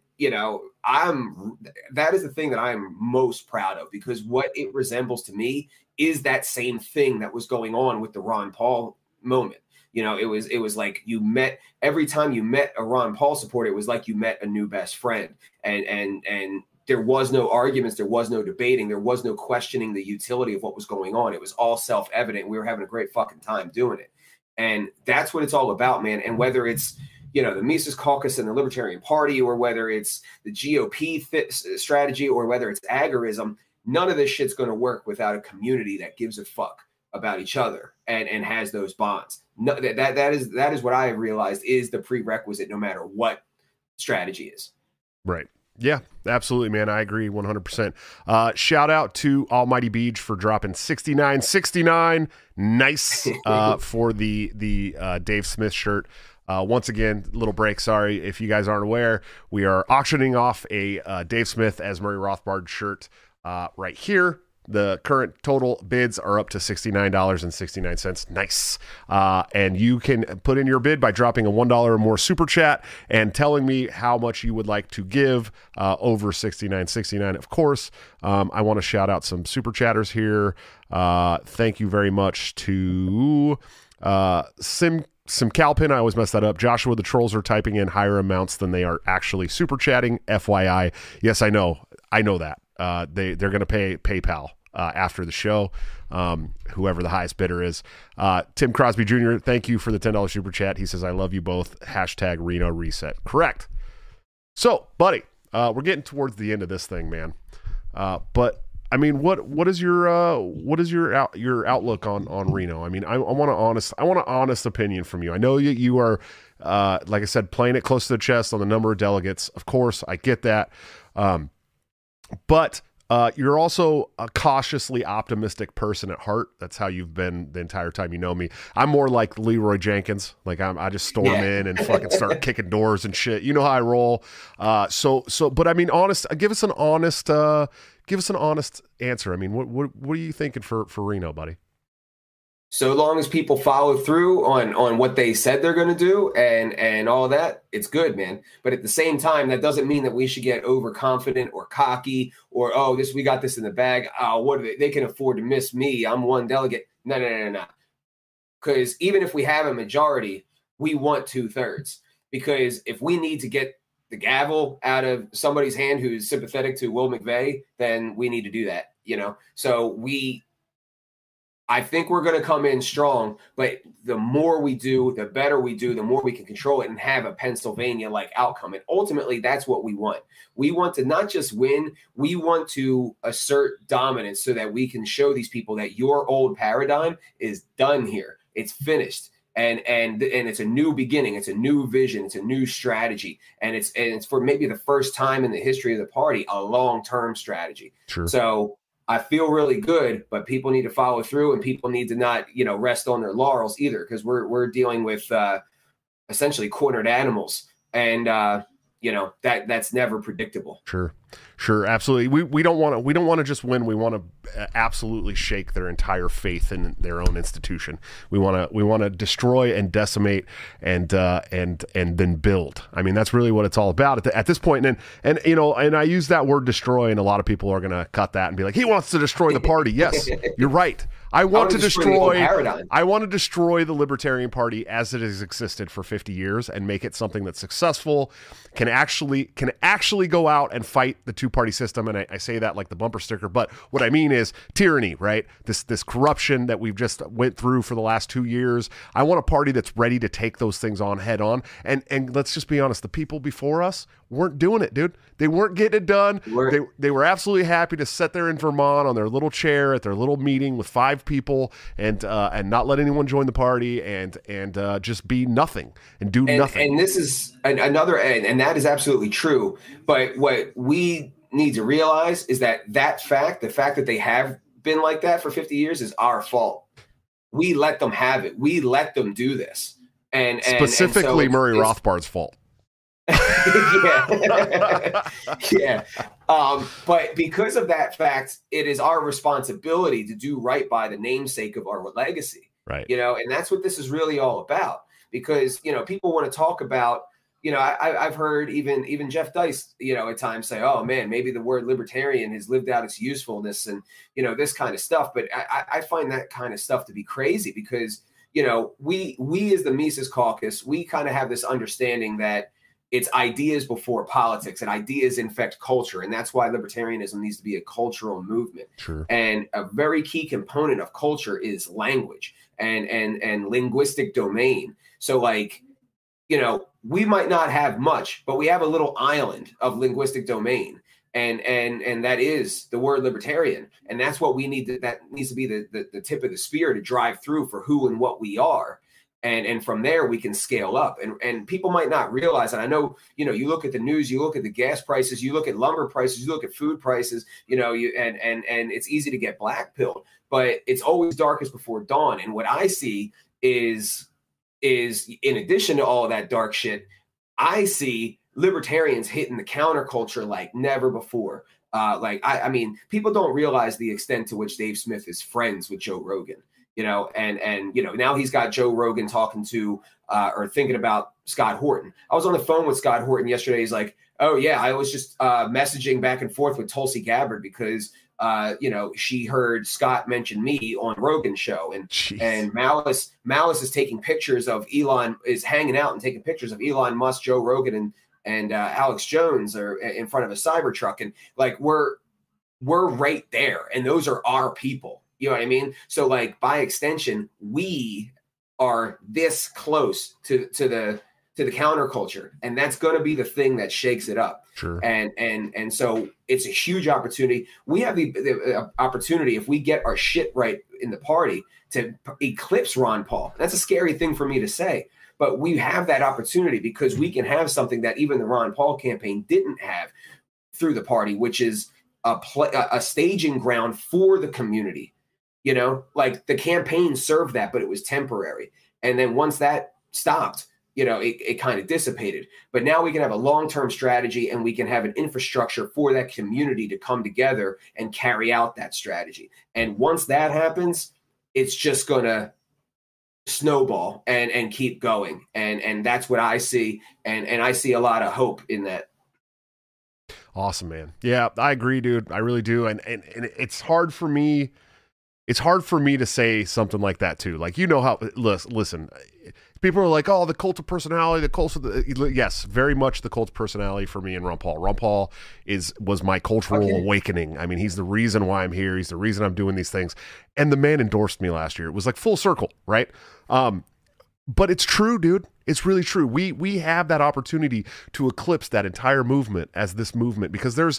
that is the thing that I'm most proud of, because what it resembles to me is that same thing that was going on with the Ron Paul moment. It was like every time you met a Ron Paul supporter, it was like you met a new best friend. And there was no arguments. There was no debating. There was no questioning the utility of what was going on. It was all self-evident. We were having a great fucking time doing it. And that's what it's all about, man. And whether it's, the Mises Caucus and the Libertarian Party, or whether it's the GOP strategy, or whether it's agorism, none of this shit's going to work without a community that gives a fuck about each other and has those bonds. No, that is what I have realized is the prerequisite, no matter what strategy is. Right. Yeah, absolutely, man. I agree 100%. Shout out to Almighty Beach for dropping 69.69. Nice for the Dave Smith shirt. Once again, little break. Sorry if you guys aren't aware. We are auctioning off a Dave Smith as Murray Rothbard shirt right here. The current total bids are up to $69.69. Nice. And you can put in your bid by dropping a $1 or more super chat and telling me how much you would like to give over $69.69. Of course, I want to shout out some super chatters here. Thank you very much to Simcalpin, I always mess that up. Joshua, the trolls are typing in higher amounts than they are actually super chatting. FYI. Yes, I know that. They're going to pay PayPal after the show, whoever the highest bidder is. Tim Crosby Jr., thank you for the $10 super chat. He says, I love you both. # Reno Reset. Correct. So, buddy, we're getting towards the end of this thing, man. But I mean, what is your outlook on Reno? I mean, I want an honest opinion from you. I know you are, like I said, playing it close to the chest on the number of delegates. Of course, I get that. But you're also a cautiously optimistic person at heart. That's how you've been the entire time you know me. I'm more like Leroy Jenkins. Like I just storm in and fucking start kicking doors and shit. You know how I roll. But I mean, give us an honest answer. I mean, what are you thinking for Reno, buddy? So long as people follow through on what they said they're going to do and all that, it's good, man. But at the same time, that doesn't mean that we should get overconfident or cocky or, oh, we got this in the bag. Oh, what are they can afford to miss me. I'm one delegate. No. Because even if we have a majority, we want 2/3. Because if we need to get the gavel out of somebody's hand who's sympathetic to Will McVeigh, then we need to do that, So I think we're going to come in strong, but the more we do, the better we do, the more we can control it and have a Pennsylvania-like outcome. And ultimately, that's what we want. We want to not just win, we want to assert dominance so that we can show these people that your old paradigm is done here. It's finished. And it's a new beginning. It's a new vision. It's a new strategy. And it's for maybe the first time in the history of the party, a long-term strategy. Sure. So I feel really good, but people need to follow through and people need to not, rest on their laurels either, because we're dealing with essentially cornered animals, and that's never predictable. Sure, absolutely. We don't want to just win. We want to absolutely shake their entire faith in their own institution. We want to destroy and decimate and then build. I mean, that's really what it's all about at this point. And I use that word destroy, and a lot of people are going to cut that and be like, he wants to destroy the party. Yes, you're right. I want to destroy the Libertarian Party as it has existed for 50 years and make it something that's successful, can actually go out and fight the two-party system. And I say that like the bumper sticker, but what I mean is tyranny, right? This corruption that we've just went through for the last 2 years. I want a party that's ready to take those things on head on. And let's just be honest, the people before us weren't doing it, dude. They weren't getting it done. They were absolutely happy to sit there in Vermont on their little chair at their little meeting with 5 people and not let anyone join the party and just be nothing and do nothing. And this is another, and that is absolutely true. But what we need to realize is the fact that they have been like that for 50 years is our fault. We let them have it. We let them do this. And specifically Murray Rothbard's fault. Yeah. But because of that fact, it is our responsibility to do right by the namesake of our legacy. Right. And that's what this is really all about. Because, people want to talk about, I've heard even Jeff Dice, at times say, oh man, maybe the word libertarian has lived out its usefulness and, this kind of stuff. But I find that kind of stuff to be crazy because, we as the Mises Caucus, we kind of have this understanding that it's ideas before politics and ideas infect culture. And that's why libertarianism needs to be a cultural movement. Sure. And a very key component of culture is language and linguistic domain. So we might not have much, but we have a little island of linguistic domain. And that is the word libertarian. And that's what we need. That needs to be the tip of the spear to drive through for who and what we are. And from there, we can scale up. And people might not realize, and I know, you look at the news, you look at the gas prices, you look at lumber prices, you look at food prices, and it's easy to get blackpilled, but it's always darkest before dawn. And what I see is in addition to all of that dark shit, I see libertarians hitting the counterculture like never before. I mean, people don't realize the extent to which Dave Smith is friends with Joe Rogan. Now he's got Joe Rogan talking to or thinking about Scott Horton. I was on the phone with Scott Horton yesterday. He's like, oh yeah, I was just messaging back and forth with Tulsi Gabbard because she heard Scott mention me on Rogan's show, and Malice is taking pictures of Elon, is hanging out and taking pictures of Elon Musk, Joe Rogan, and Alex Jones are in front of a Cybertruck, and we're right there, and those are our people. You know what I mean? So by extension, we are this close to the counterculture, and that's going to be the thing that shakes it up. Sure. And so it's a huge opportunity. We have the opportunity, if we get our shit right in the party, to eclipse Ron Paul. That's a scary thing for me to say, but we have that opportunity because we can have something that even the Ron Paul campaign didn't have. through the party, which is a staging ground for the community. You know, like the campaign served that, but it was temporary. And then once that stopped, you know, it kind of dissipated. But now we can have a long-term strategy, and we can have an infrastructure for that community to come together and carry out that strategy. And once that happens, it's just going to snowball and keep going. And that's what I see. And I see a lot of hope in that. Awesome, man. Yeah, I agree, dude. I really do. And it's hard for me. It's hard for me to say something like that too. Like, you know how, listen, people are like, oh, the cult of personality, the cult of the, yes, very much the cult of personality for me and Ron Paul. Ron Paul was my cultural awakening. I mean, he's the reason why I'm here. He's the reason I'm doing these things. And the man endorsed me last year. It was like full circle, right? But it's true, dude. It's really true. We have that opportunity to eclipse that entire movement as this movement, because there's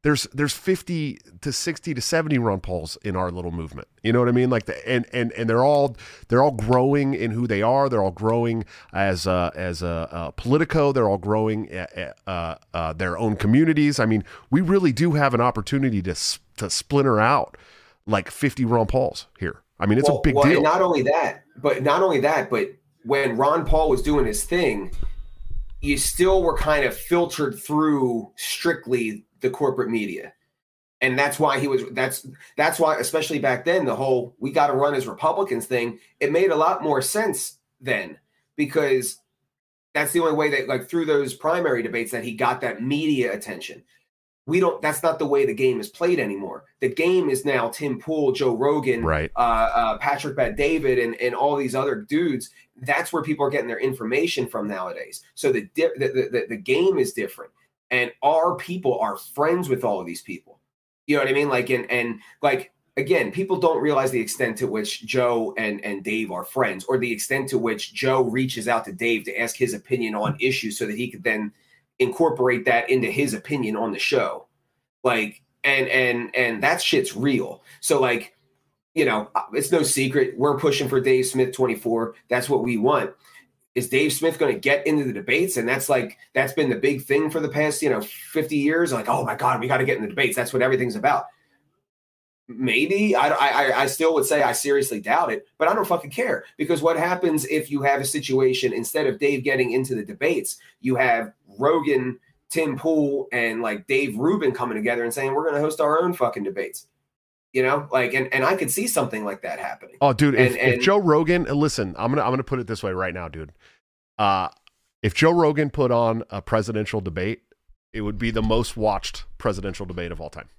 50 to 60 to 70 Ron Pauls in our little movement. You know what I mean? Like and they're all growing in who they are. They're all growing as a Politico. They're all growing their own communities. I mean, we really do have an opportunity to splinter out like 50 Ron Pauls here. I mean, it's a big deal. And not only that, but when Ron Paul was doing his thing, you still were kind of filtered through strictly the corporate media. And that's why that's why, especially back then, the whole "we got to run as Republicans" thing, it made a lot more sense then, because that's the only way that, like, through those primary debates, that he got that media attention. That's not the way the game is played anymore. The game is now Tim Pool, Joe Rogan, right, Patrick Bet-David, and all these other dudes. That's where people are getting their information from nowadays. So the game is different. And our people are friends with all of these people. You know what I mean? Like, and like, again, people don't realize the extent to which Joe and Dave are friends, or the extent to which Joe reaches out to Dave to ask his opinion on issues so that he could then incorporate that into his opinion on the show. Like, and that shit's real. So, like, you know, it's no secret. We're pushing for Dave Smith 24. That's what we want. Is Dave Smith going to get into the debates? And that's been the big thing for the past, 50 years. Like, oh my God, we got to get in the debates. That's what everything's about. Maybe. I still would say I seriously doubt it, but I don't fucking care. Because what happens if you have a situation, instead of Dave getting into the debates, you have Rogan, Tim Pool, and like Dave Rubin coming together and saying, we're going to host our own fucking debates. You know, like, and I could see something like that happening. Oh, dude, if Joe Rogan, listen, I'm gonna put it this way right now, dude. If Joe Rogan put on a presidential debate, it would be the most watched presidential debate of all time.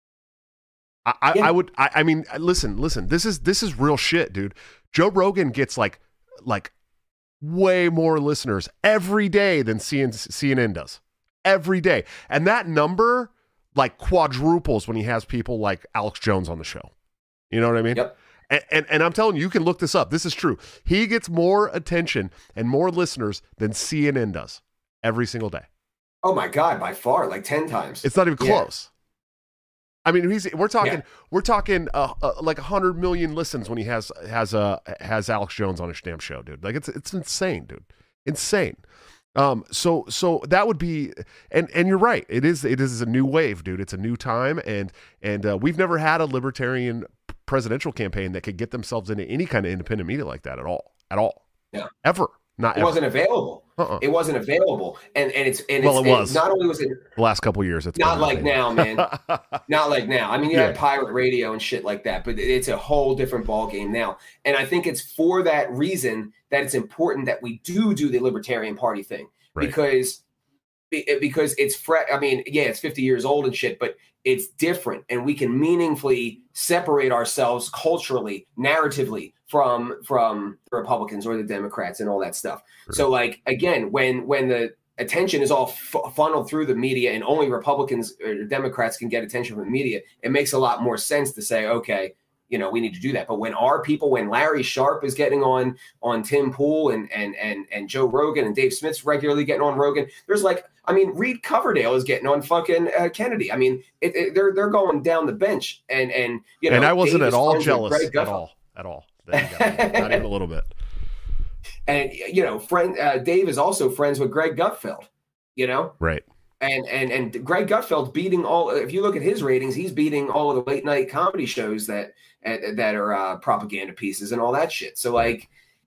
I mean, listen, this is real shit, dude. Joe Rogan gets like way more listeners every day than CNN does every day. And that number like quadruples when he has people like Alex Jones on the show. You know what I mean? Yep. And I'm telling you can look this up. This is true. He gets more attention and more listeners than CNN does every single day. Oh my God, by far, like 10 times. It's not even close. I mean, we're talking like 100 million listens when he has Alex Jones on his damn show, dude. Like it's insane, dude. Insane. So that would be, and you're right. It is a new wave, dude. It's a new time, and we've never had a libertarian presidential campaign that could get themselves into any kind of independent media like that at all. Yeah. Ever. Not it ever. Wasn't available. It wasn't available. And it was. Not only was it the last couple of years, it's not like now, man. Not like now. I mean, you had pirate radio and shit like that, but it's a whole different ball game now. And I think it's for that reason that it's important that we do the Libertarian Party thing, right? Because it's fresh. I mean, yeah, it's 50 years old and shit, but it's different, and we can meaningfully separate ourselves culturally, narratively from the Republicans or the Democrats and all that stuff. Right. So, like, again, when the attention is all funneled through the media and only Republicans or Democrats can get attention from the media, it makes a lot more sense to say, okay, we need to do that. But when when Larry Sharp is getting on Tim Pool and Joe Rogan and Dave Smith's regularly getting on Rogan, there's Reed Coverdale is getting on fucking Kennedy. I mean, they're going down the bench, and I wasn't at all jealous at all. Not even a little bit. And Dave is also friends with Greg Gutfeld. Right. And Greg Gutfeld beating all. If you look at his ratings, he's beating all of the late night comedy shows that are propaganda pieces and all that shit. So like,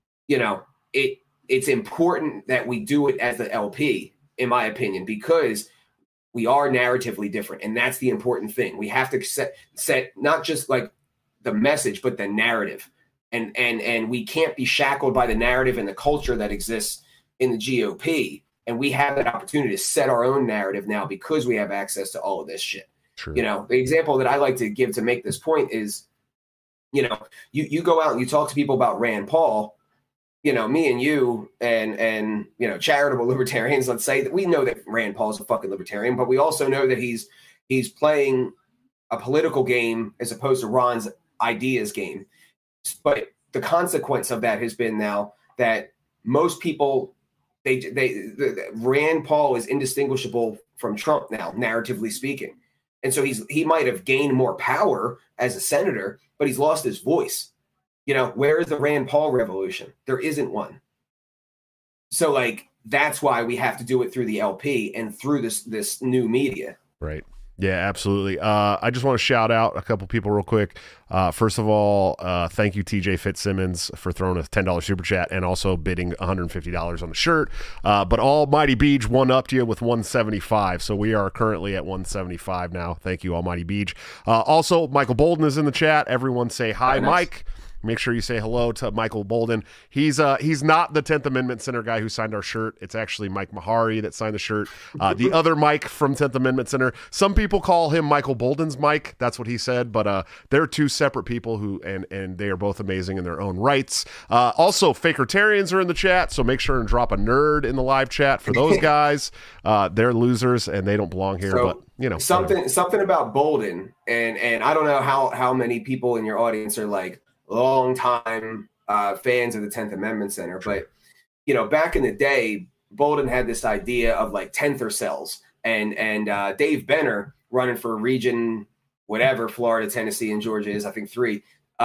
it's important that we do it as the LP, in my opinion, because we are narratively different, and that's the important thing. We have to set not just like the message, but the narrative, and we can't be shackled by the narrative and the culture that exists in the GOP. And we have that opportunity to set our own narrative now because we have access to all of this shit. True. The example that I like to give to make this point is, you go out and you talk to people about Rand Paul, me and you and charitable libertarians, let's say, that we know that Rand Paul is a fucking libertarian, but we also know that he's playing a political game as opposed to Ron's ideas game. But the consequence of that has been now that most people, Rand Paul is indistinguishable from Trump now, narratively speaking. And so he might have gained more power as a senator, but he's lost his voice. Where is the Rand Paul revolution? There isn't one. So like, that's why we have to do it through the LP and through this new media. Right. Yeah, absolutely. I just want to shout out a couple people real quick. First of all, thank you, TJ Fitzsimmons, for throwing a $10 super chat and also bidding $150 on the shirt. But Almighty Beach one-upped you with $175, so we are currently at $175 now. Thank you, Almighty Beach. Also, Michael Bolden is in the chat. Everyone say hi, nice. Mike. Make sure you say hello to Michael Bolden. He's not the 10th Amendment Center guy who signed our shirt. It's actually Mike Mahari that signed the shirt. The other Mike from 10th Amendment Center. Some people call him Michael Bolden's Mike. That's what he said. But they're two separate people who and they are both amazing in their own rights. Also, Fakertarians are in the chat, so make sure and drop a nerd in the live chat for those guys. They're losers and they don't belong here. So, but something about Bolden, and I don't know how many people in your audience are like long time fans of the 10th Amendment Center. But, back in the day, Bolden had this idea of like 10th cells and Dave Benner running for region, whatever, Florida, Tennessee, and Georgia is, I think 3.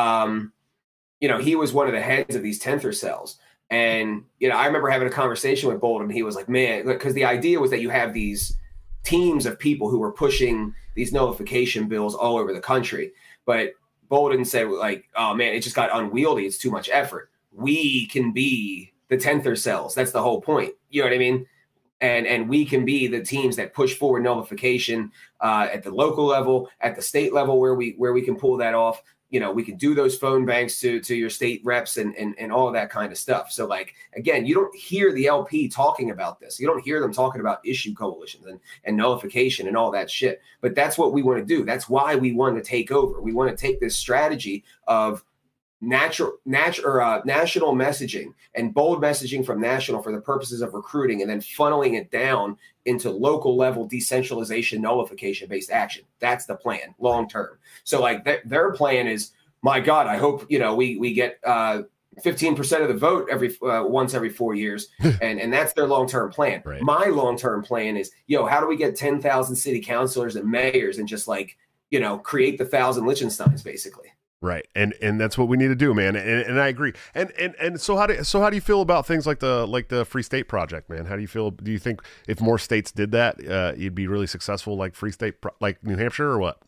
He was one of the heads of these 10th cells. And, I remember having a conversation with Bolden. He was like, man, because the idea was that you have these teams of people who were pushing these nullification bills all over the country. But Bolden said, like, oh, man, it just got unwieldy. It's too much effort. We can be the 10th cells. That's the whole point. You know what I mean? And we can be the teams that push forward nullification at the local level, at the state level, where we can pull that off. We can do those phone banks to your state reps and all of that kind of stuff. So, like, again, you don't hear the LP talking about this. You don't hear them talking about issue coalitions and nullification and all that shit. But that's what we want to do. That's why we want to take over. We want to take this strategy of national messaging and bold messaging from national for the purposes of recruiting, and then funneling it down into local level decentralization, nullification based action. That's the plan long term. So like their plan is, my God, I hope, we get 15% of the vote once every 4 years. And that's their long term plan. Right. My long term plan is, how do we get 10,000 city councilors and mayors and just like, create the 1,000 Liechtensteins basically. Right. And that's what we need to do, man. And I agree. And so how do you feel about things like the Free State Project, man? How do you feel? Do you think if more states did that, you'd be really successful like like New Hampshire, or what?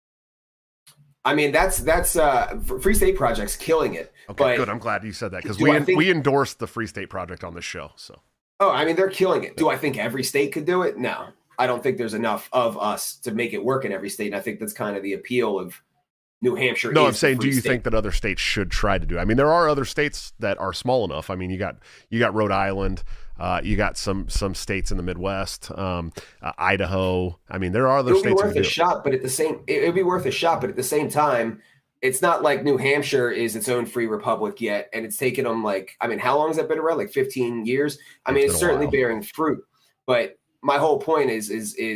I mean, that's Free State Project's killing it. Okay, but good. I'm glad you said that, because we endorsed the Free State Project on this show. So. Oh, I mean, they're killing it. Do I think every state could do it? No, I don't think there's enough of us to make it work in every state. And I think that's kind of the appeal of New Hampshire. No, I'm saying, do you think that other states should try to do it? I mean, there are other states that are small enough. I mean, you got Rhode Island, you got some states in the Midwest, Idaho. I mean, there are other states. It would be worth a shot, but it'd be worth a shot. But at the same time, it's not like New Hampshire is its own free republic yet, and it's taken them how long has that been around? Like 15 years. I mean, it's certainly bearing fruit. But my whole point is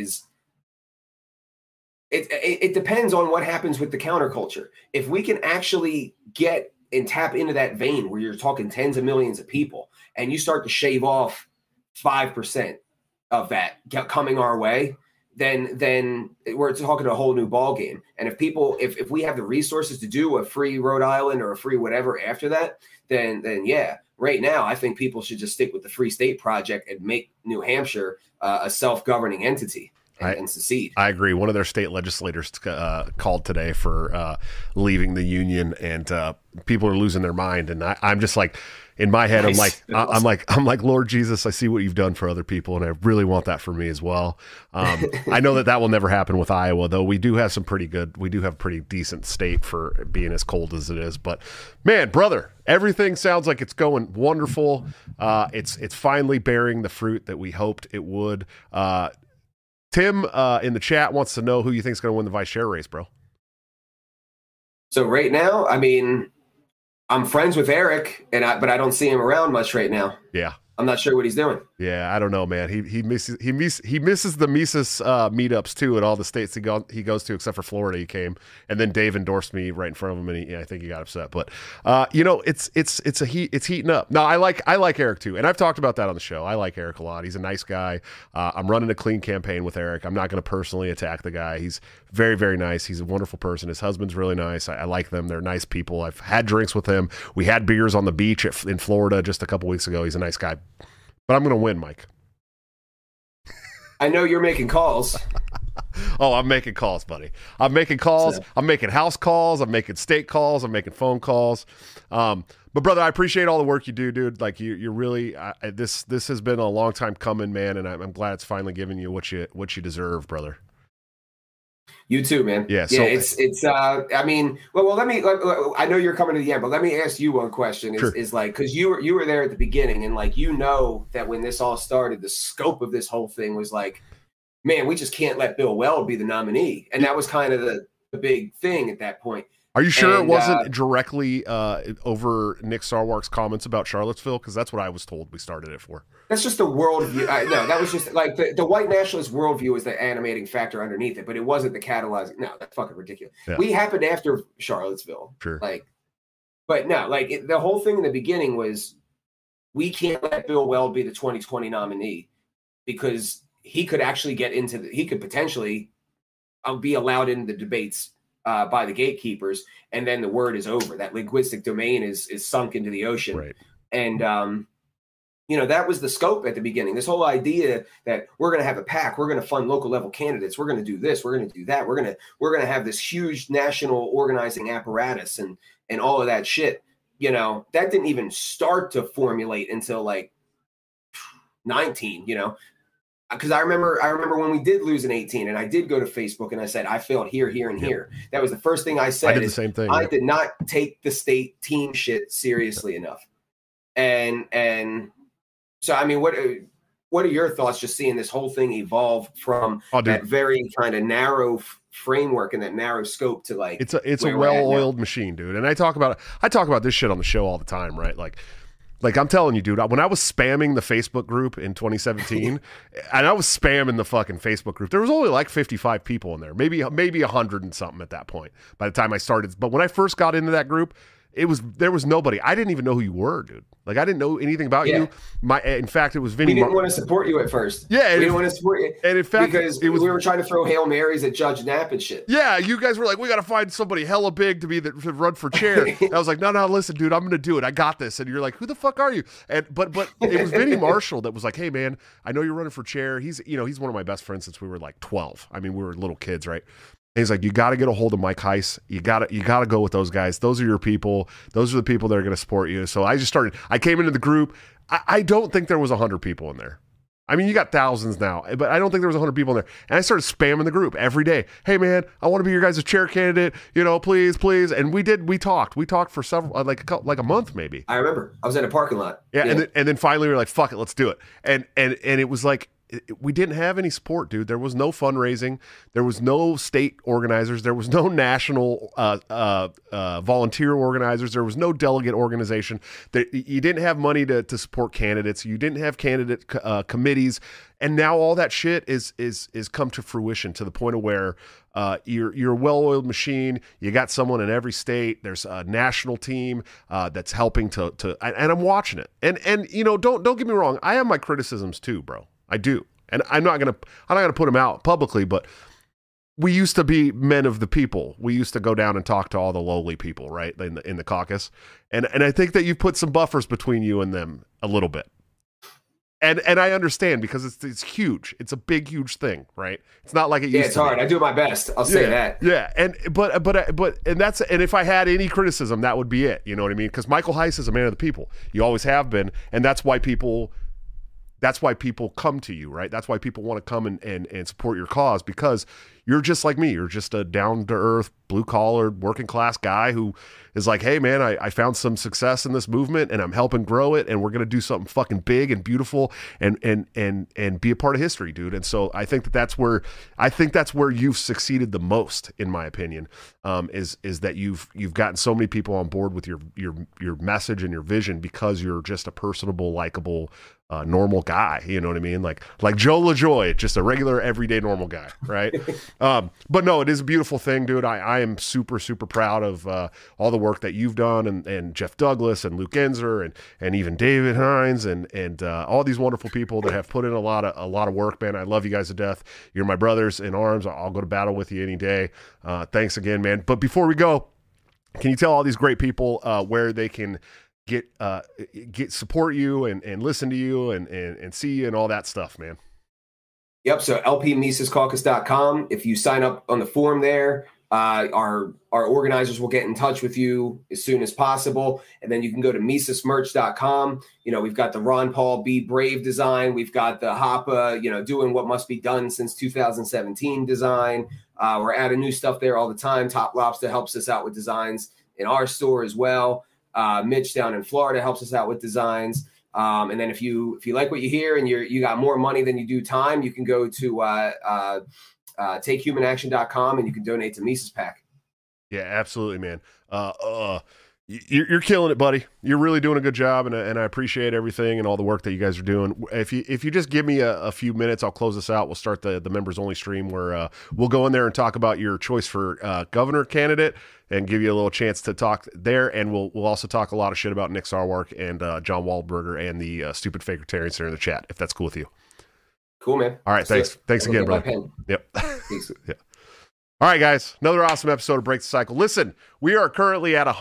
it depends on what happens with the counterculture. If we can actually get and tap into that vein where you're talking tens of millions of people, and you start to shave off 5% of that coming our way, then we're talking a whole new ball game. And if we have the resources to do a free Rhode Island or a free whatever after that, then yeah. right now, I think people should just stick with the Free State Project and make New Hampshire a self-governing entity and secede. I agree. One of their state legislators called today for leaving the union, and people are losing their mind. And I'm just like, in my head, nice. I'm like, Lord Jesus, I see what you've done for other people, and I really want that for me as well. I know that will never happen with Iowa, though. We do have a pretty decent state for being as cold as it is. But man, brother, everything sounds like it's going wonderful. It's finally bearing the fruit that we hoped it would. Tim in the chat wants to know who you think is going to win the vice chair race, bro. So right now, I mean, I'm friends with Eric, but I don't see him around much right now. Yeah. I'm not sure what he's doing. Yeah, I don't know, man. He misses the Mises meetups too at all the states he goes to, except for Florida. He came, and then Dave endorsed me right in front of him, and I think he got upset. But it's heating up. No, I like Eric too, and I've talked about that on the show. I like Eric a lot. He's a nice guy. I'm running a clean campaign with Eric. I'm not going to personally attack the guy. He's very, very nice. He's a wonderful person. His husband's really nice. I like them. They're nice people. I've had drinks with him. We had beers on the beach in Florida just a couple weeks ago. He's a nice guy. But I'm going to win, Mike. I know you're making calls. Oh, I'm making calls, buddy. I'm making calls. So. I'm making house calls. I'm making state calls. I'm making phone calls. But brother, I appreciate all the work you do, dude. Like you're really this has been a long time coming, man, and I'm glad it's finally giving you what you deserve, brother. You too, man. Yeah. So it's I mean, well, let me. I know you're coming to the end, but let me ask you one question. Sure. Is like, because you were there at the beginning, and like that when this all started, the scope of this whole thing was like, man, we just can't let Bill Weld be the nominee, and that was kind of the big thing at that point. Are you sure it wasn't directly over Nick Sarwark's comments about Charlottesville? Because that's what I was told we started it for. That's just the worldview. No, that was just like the white nationalist worldview is the animating factor underneath it, but it wasn't the catalyzing. No, that's fucking ridiculous. Yeah. We happened after Charlottesville. Sure. But no, the whole thing in the beginning was we can't let Bill Weld be the 2020 nominee because he could actually he could potentially be allowed into the debates by the gatekeepers, and then the word is over. That linguistic domain is sunk into the ocean. Right. And that was the scope at the beginning. This whole idea that we're going to have a PAC, we're going to fund local level candidates, we're going to do this, we're going to do that, we're going to have this huge national organizing apparatus and all of that shit. That didn't even start to formulate until like 19. Because I remember when we did lose in 18, and I did go to Facebook and I said I failed here, and here. That was the first thing I said. I did the same thing. I did not take the state team shit seriously enough. And so I mean, what are your thoughts just seeing this whole thing evolve from that very kind of narrow framework and that narrow scope to like it's a well-oiled machine, dude. And I talk about this shit on the show all the time, right? Like I'm telling you, dude, when I was spamming the Facebook group in 2017, and I was spamming the fucking Facebook group, there was only like 55 people in there, maybe 100 and something at that point by the time I started. But when I first got into that group, there was nobody. I didn't even know who you were, dude. Like I didn't know anything about you. In fact, it was Vinny. We didn't want to support you at first. Yeah, we didn't want to support you. And in fact, we were trying to throw Hail Marys at Judge Knapp and shit. Yeah, you guys were like, we got to find somebody hella big to run for chair. I was like, no, listen, dude, I'm going to do it. I got this. And you're like, who the fuck are you? And but it was Vinny Marshall that was like, hey man, I know you're running for chair. He's one of my best friends since we were like 12. I mean, we were little kids, right? And he's like, you got to get a hold of Mike Heiss. You got to go with those guys. Those are your people. Those are the people that are going to support you. So I came into the group. I don't think there was 100 people in there. I mean, you got thousands now, but I don't think there was 100 people in there. And I started spamming the group every day. Hey man, I want to be your guys' chair candidate, please. And we talked for several, like a month maybe. I remember I was in a parking lot. Yeah. And then finally we were like, fuck it, let's do it. And it was like, we didn't have any support, dude. There was no fundraising. There was no state organizers. There was no national volunteer organizers. There was no delegate organization. You didn't have money to support candidates. You didn't have candidate committees. And now all that shit is come to fruition to the point of where you're a well-oiled machine. You got someone in every state. There's a national team that's helping to and I'm watching it. And don't get me wrong. I have my criticisms too, bro. I do. And I'm not gonna put them out publicly, but we used to be men of the people. We used to go down and talk to all the lowly people, right, in the caucus. And I think that you've put some buffers between you and them a little bit. And I understand, because it's huge. It's a big, huge thing, right? It's not like it used to be. Yeah, it's hard. I do my best. I'll say that. Yeah, and if I had any criticism, that would be it. You know what I mean? Because Michael Heiss is a man of the people. You always have been, and that's why people come to you, right? That's why people want to come and support your cause, because you're just like me. You're just a down-to-earth, blue-collar, working-class guy who is like, hey, man, I found some success in this movement, and I'm helping grow it, and we're going to do something fucking big and beautiful and be a part of history, dude. And so I think that's where you've succeeded the most, in my opinion, is that you've gotten so many people on board with your message and your vision, because you're just a personable, likable, normal guy. You know what I mean? Like Joe LaJoy, just a regular, everyday, normal guy, right? But no, it is a beautiful thing, dude. I am super, super proud of all the work that you've done, and Jeff Douglas and Luke Enzer and even David Hines and all these wonderful people that have put in a lot of work, man. I love you guys to death. You're my brothers in arms. I'll go to battle with you any day. Thanks again, man. But before we go, can you tell all these great people where they can get support you and listen to you and see you and all that stuff, man? Yep. So lpmisascaucus.com. If you sign up on the form there, our organizers will get in touch with you as soon as possible. And then you can go to misasmerch.com. You know, we've got the Ron Paul Be Brave design. We've got the Hoppe, doing what must be done since 2017 design. We're adding new stuff there all the time. Top Lobster helps us out with designs in our store as well. Mitch down in Florida helps us out with designs. And then if you like what you hear and you got more money than you do time, you can go to takehumanaction.com and you can donate to Mises Pack. Yeah, absolutely, man. You're killing it, buddy. You're really doing a good job, and I appreciate everything and all the work that you guys are doing. If you just give me a few minutes, I'll close this out. We'll start the members only stream where we'll go in there and talk about your choice for governor candidate and give you a little chance to talk there. And we'll also talk a lot of shit about Nick Sarwark and John Wahlberger and the stupid Fakertarians there in the chat, if that's cool with you. Cool, man. All right, thanks again, brother. Yep. Yeah. All right, guys, another awesome episode of Break the Cycle. Listen, we are currently at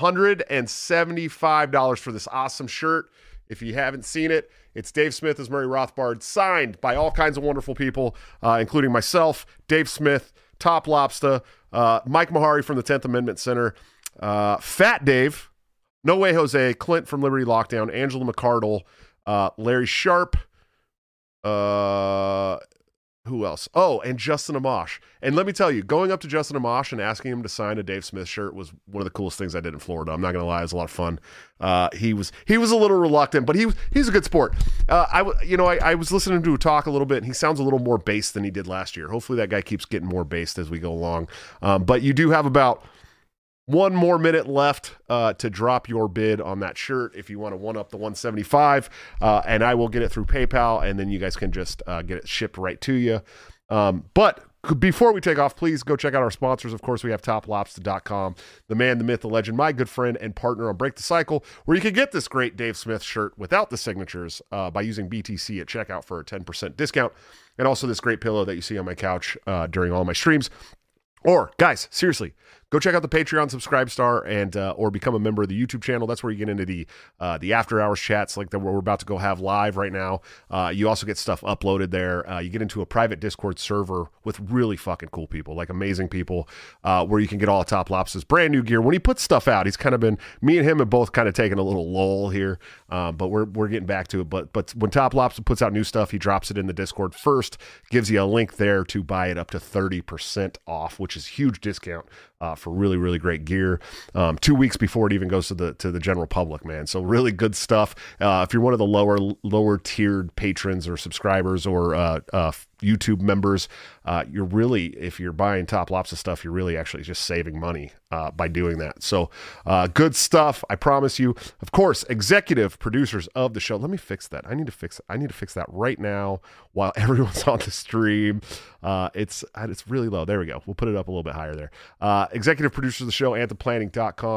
$175 for this awesome shirt. If you haven't seen it, it's Dave Smith as Murray Rothbard, signed by all kinds of wonderful people, including myself, Dave Smith, Top Lobster, Mike Mahari from the 10th Amendment Center, Fat Dave, No Way Jose, Clint from Liberty Lockdown, Angela McCardle, Larry Sharp, who else? Oh, and Justin Amash. And let me tell you, going up to Justin Amash and asking him to sign a Dave Smith shirt was one of the coolest things I did in Florida. I'm not going to lie. It was a lot of fun. He was a little reluctant, but he's a good sport. I was listening to him talk a little bit, and he sounds a little more based than he did last year. Hopefully that guy keeps getting more based as we go along. But you do have about one more minute left to drop your bid on that shirt if you want to one-up the 175, and I will get it through PayPal, and then you guys can just get it shipped right to you. But before we take off, please go check out our sponsors. Of course, we have toplobster.com, the man, the myth, the legend, my good friend and partner on Break the Cycle, where you can get this great Dave Smith shirt without the signatures by using BTC at checkout for a 10% discount, and also this great pillow that you see on my couch during all my streams. Or, guys, seriously, go check out the Patreon Subscribe Star and or become a member of the YouTube channel. That's where you get into the after hours chats like that we're about to go have live right now. You also get stuff uploaded there. You get into a private Discord server with really fucking cool people, like amazing people, where you can get all of Top Lobster's brand new gear. When he puts stuff out, he's kind of been, me and him have both kind of taken a little lull here, but we're getting back to it. But when Top Lobster puts out new stuff, he drops it in the Discord first, gives you a link there to buy it up to 30% off, which is huge discount for really, really great gear. 2 weeks before it even goes to the general public, man. So really good stuff. If you're one of the lower tiered patrons or subscribers or YouTube members, you're really, if you're buying Top Lobster stuff, you're really actually just saving money by doing that. So good stuff, I promise you. Of course, executive producers of the show. Let me fix that. I need to fix that right now while everyone's on the stream. It's really low. There we go. We'll put it up a little bit higher there. Executive producers of the show, anthemplanning.com.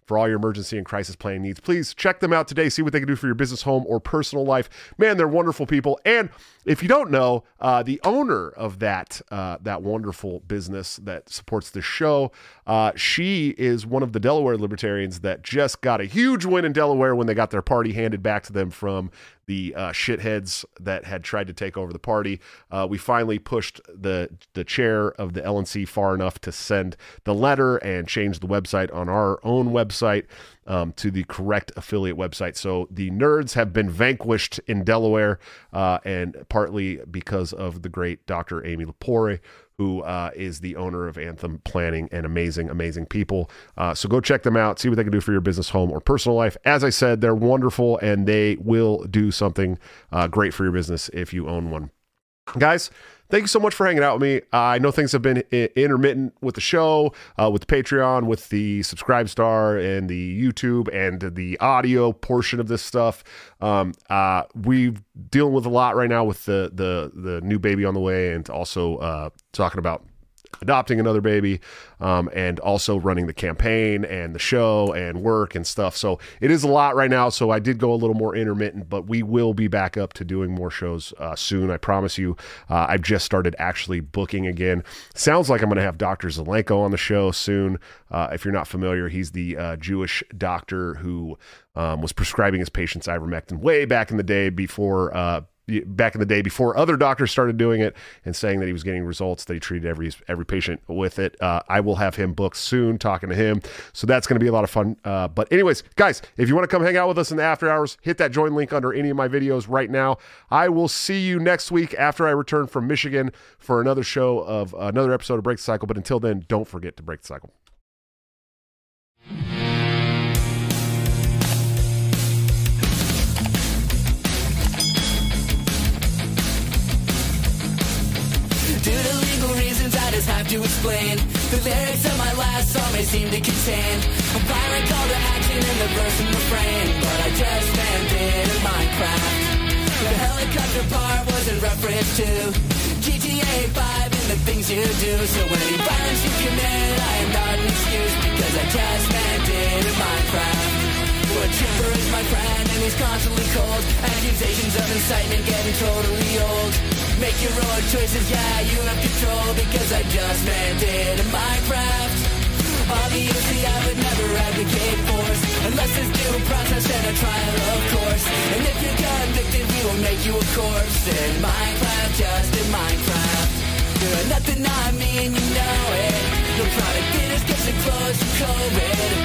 for all your emergency and crisis planning needs. Please check them out today. See what they can do for your business, home, or personal life. Man, they're wonderful people. And if you don't know, the owner of that wonderful business that supports the show, she is one of the Delaware Libertarians that just got a huge win in Delaware when they got their party handed back to them from the shitheads that had tried to take over the party. We finally pushed the chair of the LNC far enough to send the letter and change the website on our own website to the correct affiliate website. So the nerds have been vanquished in Delaware, and partly because of the great Dr. Amy Lepore, who is the owner of Anthem Planning, and amazing people. So go check them out, see what they can do for your business, home, or personal life. As I said, they're wonderful, and they will do something great for your business if you own one. Guys, thank you so much for hanging out with me. I know things have been intermittent with the show, with the Patreon, with the Subscribe Star, and the YouTube, and the audio portion of this stuff. We're dealing with a lot right now with the new baby on the way, and also talking about adopting another baby, and also running the campaign and the show and work and stuff. So it is a lot right now. So I did go a little more intermittent, but we will be back up to doing more shows soon. I promise you. I've just started actually booking again. Sounds like I'm going to have Dr. Zelenko on the show soon. If you're not familiar, he's the Jewish doctor who was prescribing his patients ivermectin way back in the day before other doctors started doing it and saying that he was getting results, that he treated every patient with it. I will have him booked soon, talking to him. So that's going to be a lot of fun. But anyways, guys, if you want to come hang out with us in the after hours, hit that join link under any of my videos right now. I will see you next week after I return from Michigan for another show of another episode of Break the Cycle. But until then, don't forget to break the cycle. Due to legal reasons, I just have to explain. The lyrics of my last song may seem to contain a violent call to action in the verse and refrain, but I just landed in Minecraft. The helicopter part was in reference to GTA 5 and the things you do. So any violence you commit, I am not an excuse, because I just landed in Minecraft. A trooper is my friend and he's constantly cold. Accusations of incitement getting totally old. Make your own choices, yeah, you have control, because I just landed in Minecraft. Obviously I would never advocate force unless there's due process and a trial, of course. And if you're convicted, we will make you a corpse in Minecraft, just in Minecraft. You're nothing, I mean, you know it. Your product is getting close to COVID.